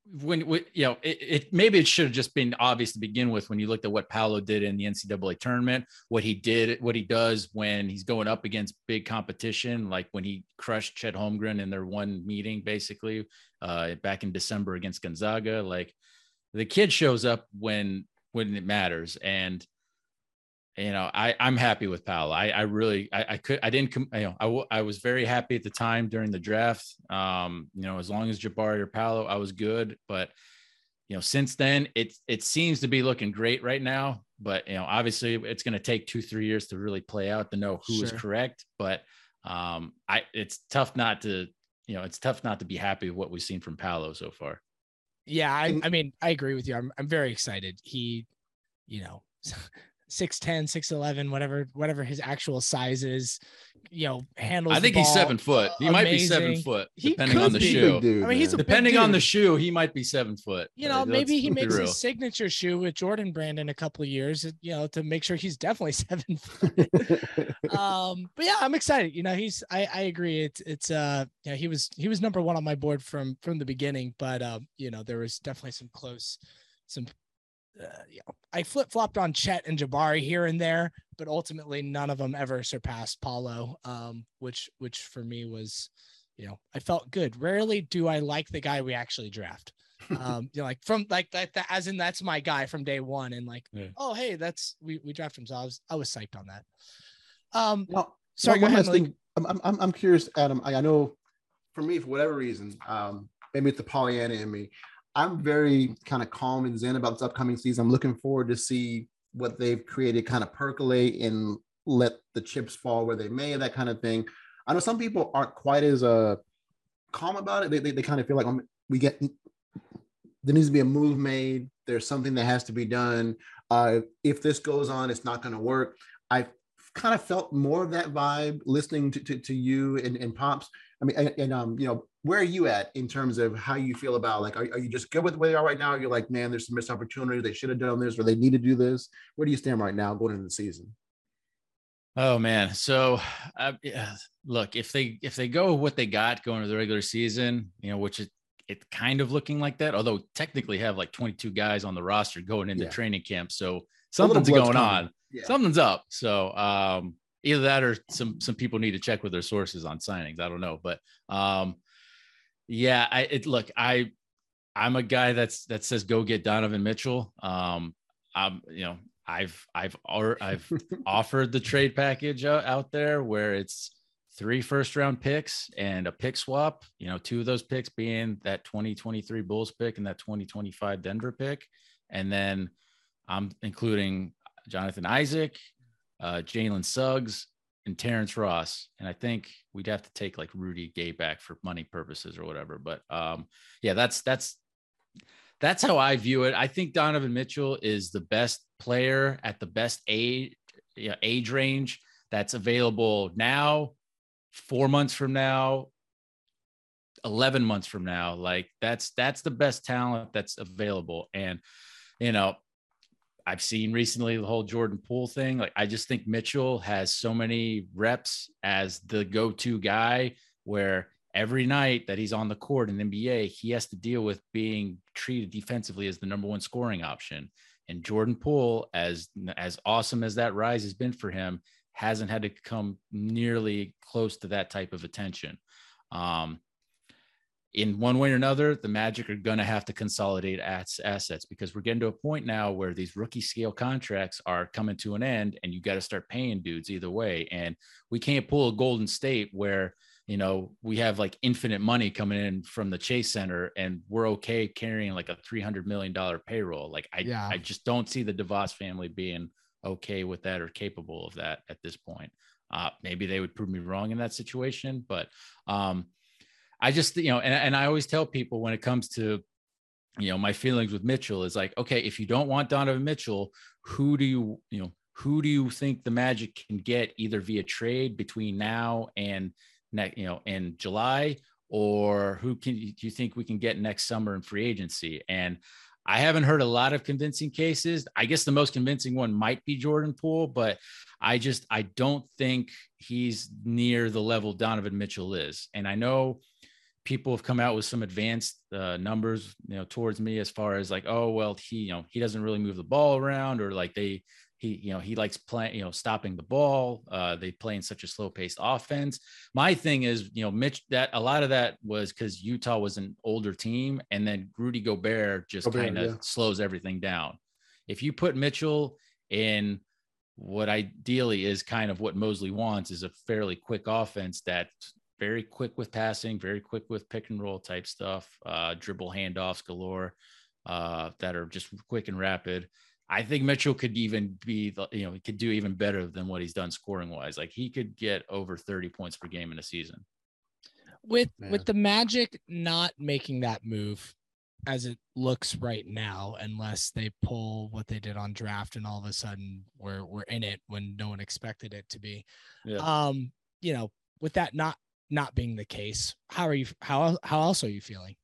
when, when you know, it, it maybe it should have just been obvious to begin with when you looked at what Paolo did in the N C double A tournament, what he did, what he does when he's going up against big competition, like when he crushed Chet Holmgren in their one meeting, basically uh, back in December against Gonzaga. Like the kid shows up when when it matters, and you know, I, I'm happy with Paolo. I, I really, I, I could, I didn't, you know, I, w- I was very happy at the time during the draft. Um, you know, as long as Jabari or Paolo, I was good. But, you know, since then, it, it seems to be looking great right now. But, you know, obviously it's going to take two, three years to really play out to know who Sure. is correct. But um, I, it's tough not to, you know, it's tough not to be happy with what we've seen from Paolo so far. Yeah. I, I mean, I agree with you. I'm, I'm very excited. He, you know, six ten, six eleven, whatever, whatever his actual size is, you know, handles. I think the he's ball seven foot. He might be seven amazing. foot, He depending could on the be. shoe. Dude, I mean, he's a big Depending on dude. the shoe, he might be seven foot. You know, Let's- maybe he let's be makes real. his signature shoe with Jordan Brand in a couple of years, you know, to make sure he's definitely seven foot. um, but yeah, I'm excited. You know, he's, I, I agree. It's, it's, uh, yeah, he was, he was number one on my board from, from the beginning, but, um, you know, there was definitely some close, some, uh, you know, I flip flopped on Chet and Jabari here and there, but ultimately none of them ever surpassed Paolo, um, which, which for me was, you know, I felt good. Rarely do I like the guy we actually draft. Um, you know, like from like that, that, as in that's my guy from day one, and like, Yeah. oh, hey, that's we we draft him. So I was I was psyched on that. Um, Well, sorry, one go ahead, last thing. I'm, I'm I'm curious, Adam. I, I know, for me, for whatever reason, um, maybe it's the Pollyanna in me. I'm very kind of calm and zen about this upcoming season. I'm looking forward to see what they've created, kind of percolate and let the chips fall where they may, that kind of thing. I know some people aren't quite as uh calm about it. They they, they kind of feel like um, we get there needs to be a move made. There's something that has to be done. Uh, if this goes on, it's not going to work. I kind of felt more of that vibe listening to, to, to you and, and Pops. I mean, and, and um, you know, where are you at in terms of how you feel about, like, are, are you just good with where they are right now? You're like, man, there's some missed opportunity. They should have done this, or they need to do this. Where do you stand right now going into the season? Oh man. So uh, yeah, look, if they, if they go what they got going to the regular season, you know, which is, it's kind of looking like that, although technically have like twenty-two guys on the roster going into Yeah. training camp. So something's blood's going coming. on. Yeah. Something's up. So um, either that or some, some people need to check with their sources on signings. I don't know, but um, yeah, I, it look, I, I'm a guy that's, that says, go get Donovan Mitchell. Um, I'm, you know, I've, I've, or I've offered the trade package out, out there where it's three first round picks and a pick swap, you know, two of those picks being that twenty twenty-three Bulls pick and that twenty twenty-five Denver pick. And then I'm including Jonathan Isaac, uh, Jalen Suggs, and Terrence Ross. And I think we'd have to take like Rudy Gay back for money purposes or whatever. But um, yeah, that's, that's, that's how I view it. I think Donovan Mitchell is the best player at the best age, you know, age range that's available now, four months from now, eleven months from now. Like that's, that's the best talent that's available. And, you know, I've seen recently the whole Jordan Poole thing. Like, I just think Mitchell has so many reps as the go-to guy where every night that he's on the court in the N B A, he has to deal with being treated defensively as the number one scoring option. And Jordan Poole, as, as awesome as that rise has been for him, hasn't had to come nearly close to that type of attention. Um, in one way or another, the Magic are going to have to consolidate ass- assets because we're getting to a point now where these rookie scale contracts are coming to an end and you got to start paying dudes either way. And we can't pull a Golden State where, you know, we have like infinite money coming in from the Chase Center and we're okay carrying like a three hundred million dollars payroll. Like I, Yeah. I just don't see the DeVos family being okay with that or capable of that at this point. Uh, maybe they would prove me wrong in that situation, but um, I just, you know, and, and I always tell people when it comes to, you know, my feelings with Mitchell is like, okay, if you don't want Donovan Mitchell, who do you, you know, who do you think the Magic can get either via trade between now and next, you know, in July, or who can do you think we can get next summer in free agency? And I haven't heard a lot of convincing cases. I guess the most convincing one might be Jordan Poole, but I just, I don't think he's near the level Donovan Mitchell is. And I know people have come out with some advanced uh, numbers, you know, towards me as far as like, oh, well, he, you know, he doesn't really move the ball around, or like they, he, you know, he likes playing, you know, stopping the ball. Uh, they play in such a slow paced offense. My thing is, you know, Mitch, that a lot of that was because Utah was an older team, and then Rudy Gobert just kind of yeah. slows everything down. If you put Mitchell in what ideally is kind of what Mosley wants, is a fairly quick offense that very quick with passing, very quick with pick and roll type stuff, uh, dribble handoffs galore uh, that are just quick and rapid. I think Mitchell could even be, you know, he could do even better than what he's done scoring wise. Like he could get over thirty points per game in a season. With, Man. with the Magic not making that move as it looks right now, unless they pull what they did on draft and all of a sudden we're, we're in it when no one expected it to be, yeah. um, you know, with that not, not being the case, how are you, how, how else are you feeling?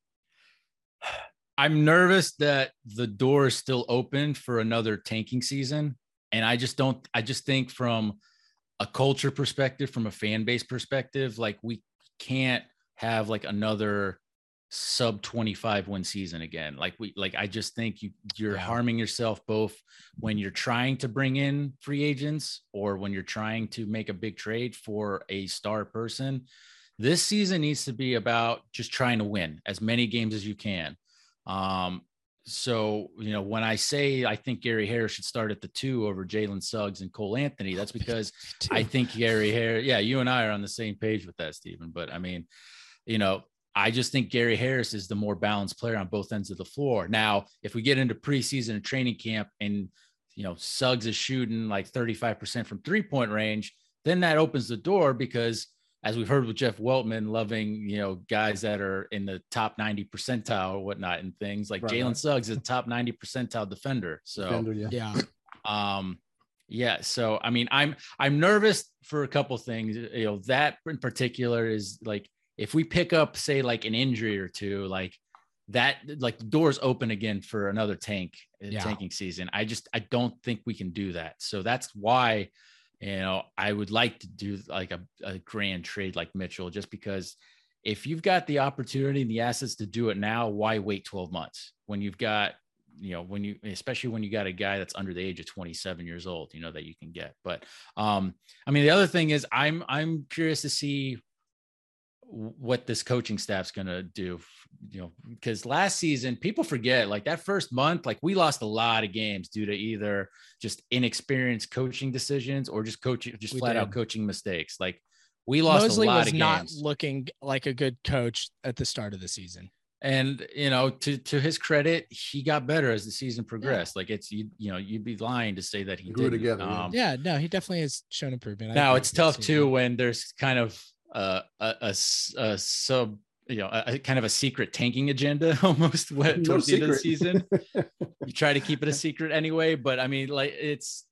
I'm nervous that the door is still open for another tanking season. And I just don't, I just think from a culture perspective, from a fan base perspective, like we can't have like another sub twenty-five win season again. Like we, like, I just think you, you're yeah. harming yourself both when you're trying to bring in free agents or when you're trying to make a big trade for a star person. This season needs to be about just trying to win as many games as you can. Um, so, you know, when I say I think Gary Harris should start at the two over Jalen Suggs and Cole Anthony, that's because I think Gary Harris, yeah, you and I are on the same page with that, Stephen. But I mean, you know, I just think Gary Harris is the more balanced player on both ends of the floor. Now, if we get into preseason and training camp and, you know, Suggs is shooting like thirty-five percent from three point range, then that opens the door because, as we've heard with Jeff Weltman, loving, you know, guys that are in the top ninety percentile or whatnot and things like right, Jalen right. Suggs is a top ninety percentile defender. So, defender, yeah. yeah. Um, yeah. So, I mean, I'm, I'm nervous for a couple things, you know, that in particular is like, if we pick up, say like an injury or two, like that, like the doors open again for another tank yeah. tanking season. I just, I don't think we can do that. So that's why, you know, I would like to do like a, a grand trade like Mitchell, just because if you've got the opportunity and the assets to do it now, why wait twelve months when you've got, you know, when you, especially when you got a guy that's under the age of twenty-seven years old, you know, that you can get. But um, I mean, the other thing is I'm, I'm curious to see what this coaching staff's going to do, you know, because last season people forget, like that first month, like we lost a lot of games due to either just inexperienced coaching decisions or just coaching, just we flat did. out coaching mistakes. Like we lost Mosley a lot was of not games. Looking like a good coach at the start of the season. And, you know, to, to his credit, he got better as the season progressed. Yeah. Like it's, you, you know, you'd be lying to say that he grew together. Um, yeah, no, he definitely has shown improvement. Now it's tough too, when there's kind of uh, a, a, a sub, you know, a, a kind of a secret tanking agenda almost what, no towards the end of the secret. season. You try to keep it a secret anyway, but I mean, like it's,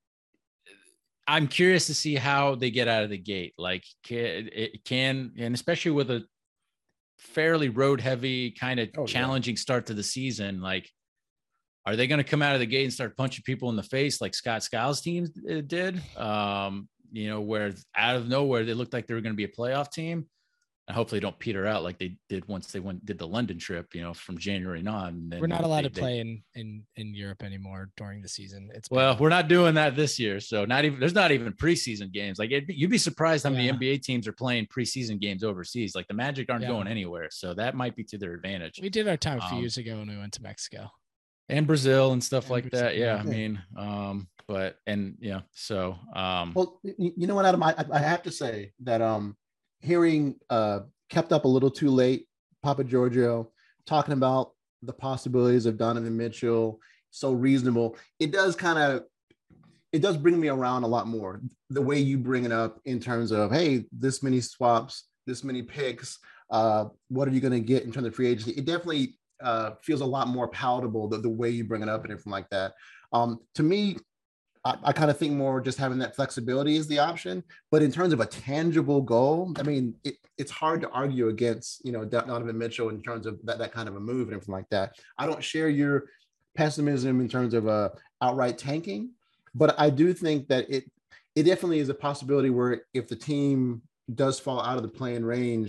I'm curious to see how they get out of the gate. Like can, it can, and especially with a fairly road heavy kind of oh, challenging yeah. start to the season, like, are they going to come out of the gate and start punching people in the face like Scott Skiles' team did? Um, you know, where out of nowhere, they looked like they were going to be a playoff team, and hopefully don't peter out like they did once they went, did the London trip, you know, from January on. We're not allowed they, to play they, in, in, in Europe anymore during the season. It's well, bad. We're not doing that this year. So not even, there's not even preseason games. Like it, you'd be surprised how many yeah. N B A teams are playing preseason games overseas. Like the Magic aren't yeah. going anywhere. So that might be to their advantage. We did our time a few um, years ago when we went to Mexico. And Brazil and stuff and like Brazil, that. Yeah, yeah. I mean, um, but, and yeah, so. Um, well, you know what, Adam, I, I have to say that um, hearing uh, Kept Up a Little Too Late, Papa Giorgio, talking about the possibilities of Donovan Mitchell, so reasonable, it does kind of, it does bring me around a lot more. The way you bring it up in terms of, hey, this many swaps, this many picks, uh, what are you going to get in terms of free agency? It definitely uh, feels a lot more palatable, the, the way you bring it up and everything like that. Um, to me, I, I kind of think more just having that flexibility is the option. But in terms of a tangible goal, I mean, it, it's hard to argue against, you know, Donovan Mitchell in terms of that, that kind of a move and everything like that. I don't share your pessimism in terms of uh, outright tanking, but I do think that it it definitely is a possibility where if the team does fall out of the playing range,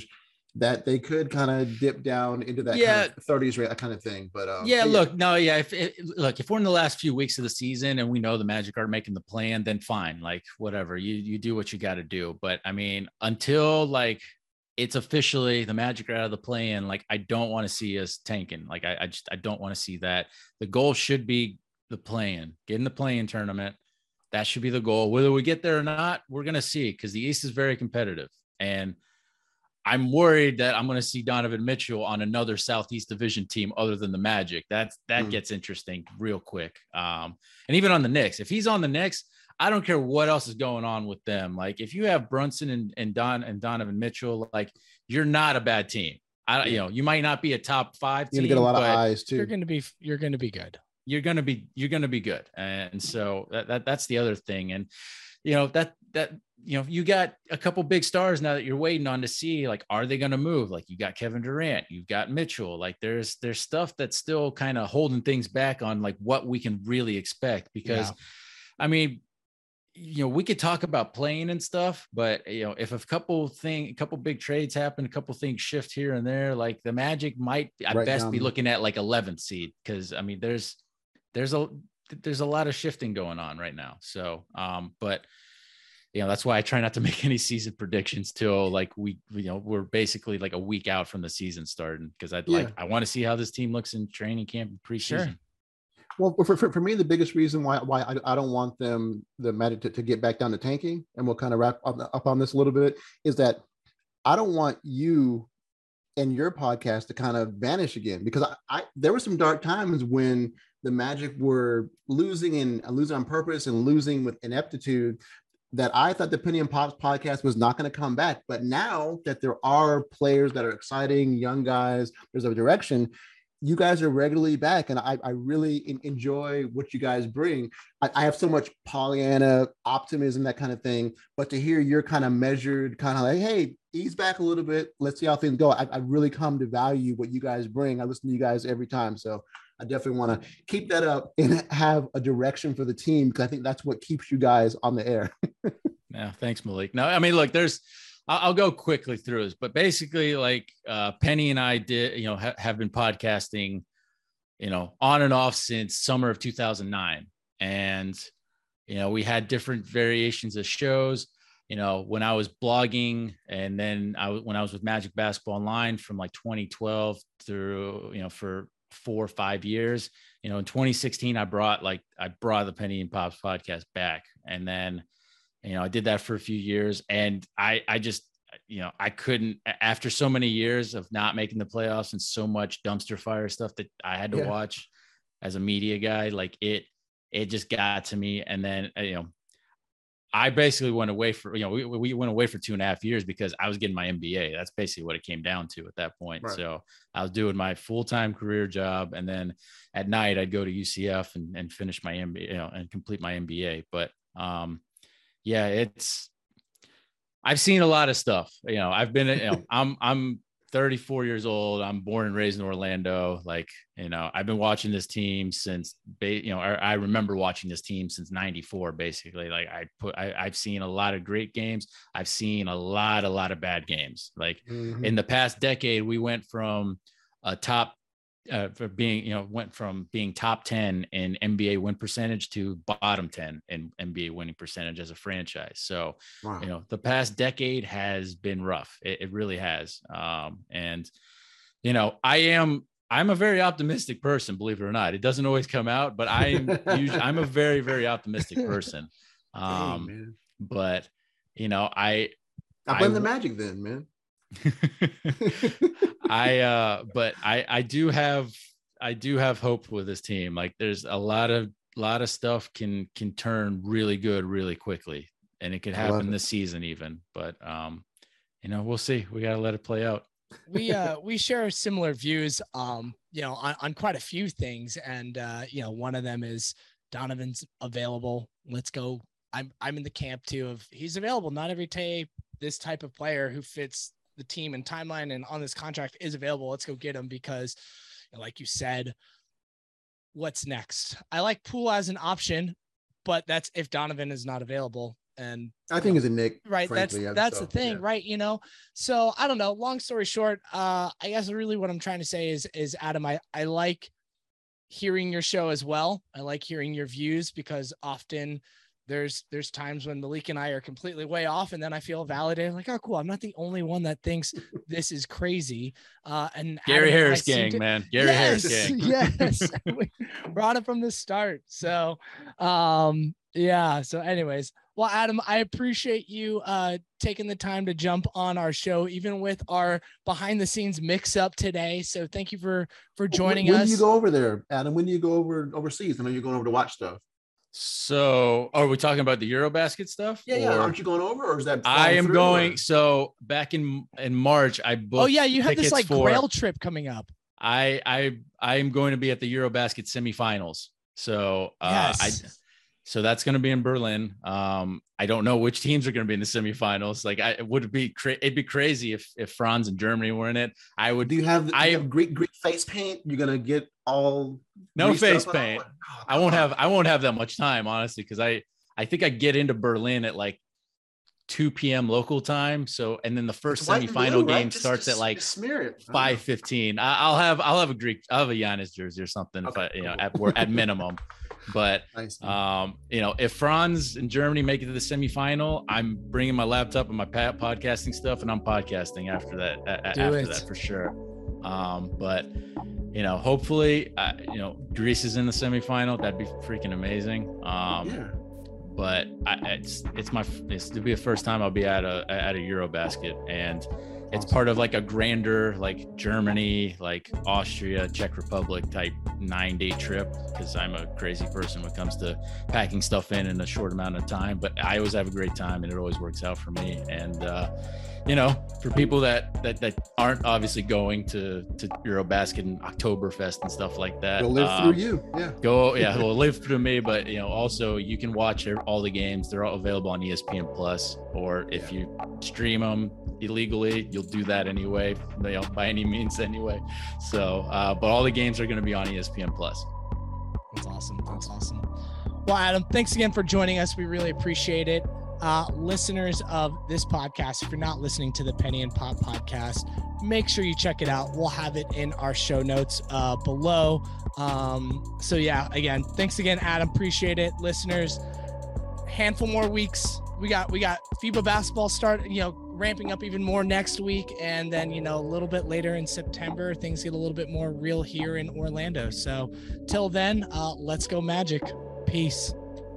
that they could kind of dip down into that yeah. kind of thirties rate, that kind of thing. But um, yeah, but look, no, yeah. If it, look, if we're in the last few weeks of the season and we know the Magic are making the plan, then fine, like whatever, you you do what you got to do. But I mean, until like it's officially the Magic are out of the play-in, like I don't want to see us tanking. Like I, I just I don't want to see that. The goal should be the play-in, get in the play-in tournament. That should be the goal. Whether we get there or not, we're gonna see, because the East is very competitive, and I'm worried that I'm going to see Donovan Mitchell on another Southeast Division team other than the Magic. That's that mm. gets interesting real quick. Um, and even on the Knicks, if he's on the Knicks, I don't care what else is going on with them. Like if you have Brunson and, and Don and Donovan Mitchell, like you're not a bad team. I you know, you might not be a top five You're team, gonna get a lot of eyes too. You're going to be, you're going to be good. You're going to be, you're going to be good. And so that, that that's the other thing. And, you know, that, that, you know, you got a couple big stars now that you're waiting on to see, like, are they going to move? Like you got Kevin Durant, you've got Mitchell, like there's, there's stuff that's still kind of holding things back on like what we can really expect, because yeah. I mean, you know, we could talk about playing and stuff, but you know, if a couple thing, a couple big trades happen, a couple things shift here and there, like the Magic might at right best be there. Looking at like eleventh seed. Cause I mean, there's, there's a, there's a lot of shifting going on right now. So, um, but you know, that's why I try not to make any season predictions till like we, you know, we're basically like a week out from the season starting, because I'd yeah. like, I want to see how this team looks in training camp and preseason. Sure. Well, for, for, for me, the biggest reason why why I, I don't want them, the Magic, to, to get back down to tanking, and we'll kind of wrap up, up on this a little bit, is that I don't want you and your podcast to kind of vanish again, because I, I there were some dark times when the Magic were losing and losing on purpose and losing with ineptitude, that I thought the Penny and Pops podcast was not going to come back. But now that there are players that are exciting, young guys, there's a direction, you guys are regularly back. And I, I really in, enjoy what you guys bring. I, I have so much Pollyanna optimism, that kind of thing. But to hear your kind of measured, kind of like, hey, ease back a little bit, let's see how things go. I, I really come to value what you guys bring. I listen to you guys every time. So I definitely want to keep that up and have a direction for the team, because I think that's what keeps you guys on the air. Yeah, thanks, Malik. No, I mean, look, there's, I'll go quickly through this, but basically, like uh, Penny and I did, you know, ha- have been podcasting, you know, on and off since summer of two thousand nine, and you know, we had different variations of shows. You know, when I was blogging, and then I was when I was with Magic Basketball Online from like twenty twelve through, you know, for four or five years. You know, in twenty sixteen, I brought like I brought the Penny and Pops podcast back, and then, you know, I did that for a few years, and I I just, you know, I couldn't, after so many years of not making the playoffs and so much dumpster fire stuff that I had to yeah. watch as a media guy, like it it just got to me. And then, you know, I basically went away for, you know, we, we went away for two and a half years because I was getting my M B A. That's basically what it came down to at that point. Right. So I was doing my full-time career job. And then at night I'd go to U C F and, and finish my M B A, you know, and complete my M B A. But um, yeah, it's, I've seen a lot of stuff, you know, I've been, you know, I'm, I'm thirty-four years old. I'm born and raised in Orlando. Like, you know, I've been watching this team since, you know, I, I remember watching this team since ninety-four, basically. Like I put, I, I've seen a lot of great games. I've seen a lot, a lot of bad games. Like mm-hmm. in the past decade, we went from a top, uh, for being, you know, went from being top ten in N B A win percentage to bottom ten in N B A winning percentage as a franchise. So, wow. you know, the past decade has been rough. It, it really has. Um, and, you know, I am, I'm a very optimistic person, believe it or not. It doesn't always come out, but I'm usually, I'm a very, very optimistic person. Um, Dang, but you know, I, I blame I, the Magic then, man. I uh but I I do have I do have hope with this team. Like there's a lot of lot of stuff can can turn really good really quickly, and it could happen this season even. But um you know, we'll see. We got to let it play out. We uh we share similar views um you know on, on quite a few things, and uh you know, one of them is Donovan's available. Let's go. I'm I'm in the camp too of he's available. Not every day this type of player who fits the team and timeline and on this contract is available. Let's go get him, because you know, like you said, what's next? I like Poole as an option, but that's if Donovan is not available. And I think it's a Nick. Right. Frankly, that's that's so, the thing, yeah. right? You know, so I don't know. Long story short, uh, I guess really what I'm trying to say is, is Adam, I, I like hearing your show as well. I like hearing your views because often there's, there's times when Malik and I are completely way off. And then I feel validated, like, oh, cool. I'm not the only one that thinks this is crazy. Uh, and Gary Adam and Harris I seem gang, to- man. Gary yes, Harris gang. Yes. We brought it from the start. So, um, yeah. So anyways, well, Adam, I appreciate you uh, taking the time to jump on our show, even with our behind the scenes mix up today. So thank you for, for joining when, us. When do you go over there, Adam? When do you go over overseas? I know you're going over to watch stuff. So are we talking about the Eurobasket stuff? Yeah, yeah. Or- Aren't you going over, or is that? I falling am through, going. or- So back in, in March, I booked Oh yeah. You have this tickets like for- Grail trip coming up. I, I, I am going to be at the Eurobasket semifinals. So, uh, Yes. I, so that's going to be in Berlin. Um, I don't know which teams are going to be in the semifinals. Like, I it would be cra- it'd be crazy if if Franz and Germany were in it. I would. Do you have? Do I you have Greek Greek face paint. You're gonna get all no greased face up and all? paint. Oh, I won't have I won't have that much time, honestly, because I I think I get into Berlin at like two p.m. local time. So, and then the first It's white and semifinal blue, right? game Just- starts just at like smear it. five fifteen. I'll have I'll have a Greek I'll have a Giannis jersey or something, Okay, if I, you know, cool. at we're at minimum. But Nice. um, you know, if Franz and Germany make it to the semifinal, I'm bringing my laptop and my pa- podcasting stuff, and I'm podcasting after that. A- Do after it. that for sure. Um, but you know, hopefully, uh, you know, Greece is in the semifinal. That'd be freaking amazing. Um, yeah. but I, it's it's my it's to be the first time I'll be at a at a Eurobasket, and it's part of like a grander like Germany, like Austria, Czech Republic type nine day trip, because I'm a crazy person when it comes to packing stuff in in a short amount of time. But I always have a great time, and it always works out for me. And uh, you know, for people that that that aren't obviously going to to Eurobasket and Oktoberfest and stuff like that, We'll live um, through you. Yeah. Go, yeah, well, live through me, but you know, also you can watch all the games. They're all available on E S P N Plus, or if you stream them illegally, you'll do that anyway, you know, by any means anyway. So, uh, but all the games are going to be on E S P N Plus. That's awesome. That's awesome. Well, Adam, thanks again for joining us. We really appreciate it. Uh, listeners of this podcast, if you're not listening to the Penny and Pop podcast, make sure you check it out. We'll have it in our show notes uh, below. Um, so yeah, again, thanks again, Adam. Appreciate it. Listeners, handful more weeks. We got, we got FIBA basketball start, you know, ramping up even more next week. And then, you know, a little bit later in September, things get a little bit more real here in Orlando. So till then, uh, let's go Magic. Peace.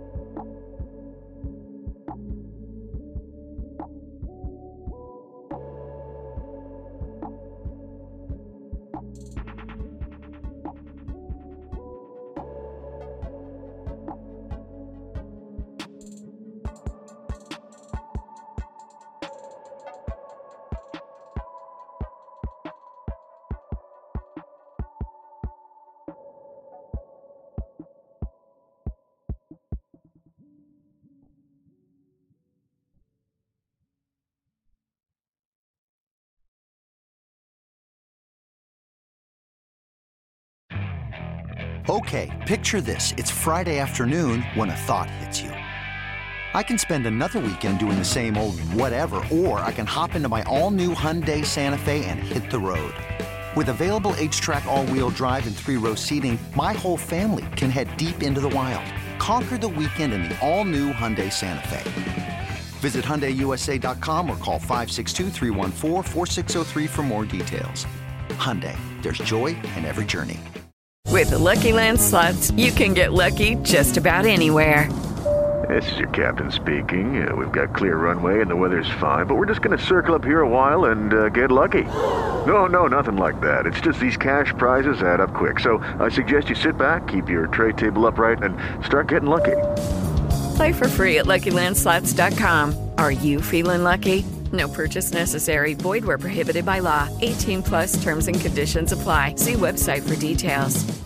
Okay, picture this. It's Friday afternoon when a thought hits you. I can spend another weekend doing the same old whatever, or I can hop into my all-new Hyundai Santa Fe and hit the road. With available H-Track all-wheel drive and three-row seating, my whole family can head deep into the wild. Conquer the weekend in the all-new Hyundai Santa Fe. Visit Hyundai U S A dot com or call five six two, three one four, four six zero three for more details. Hyundai, there's joy in every journey. With the Lucky Land Slots, you can get lucky just about anywhere. This is your captain speaking. Uh, we've got clear runway and the weather's fine, but we're just going to circle up here a while and uh, get lucky. No, no, nothing like that. It's just these cash prizes add up quick. So I suggest you sit back, keep your tray table upright, and start getting lucky. Play for free at Lucky Land Slots dot com. Are you feeling lucky? No purchase necessary. Void where prohibited by law. eighteen plus terms and conditions apply. See website for details.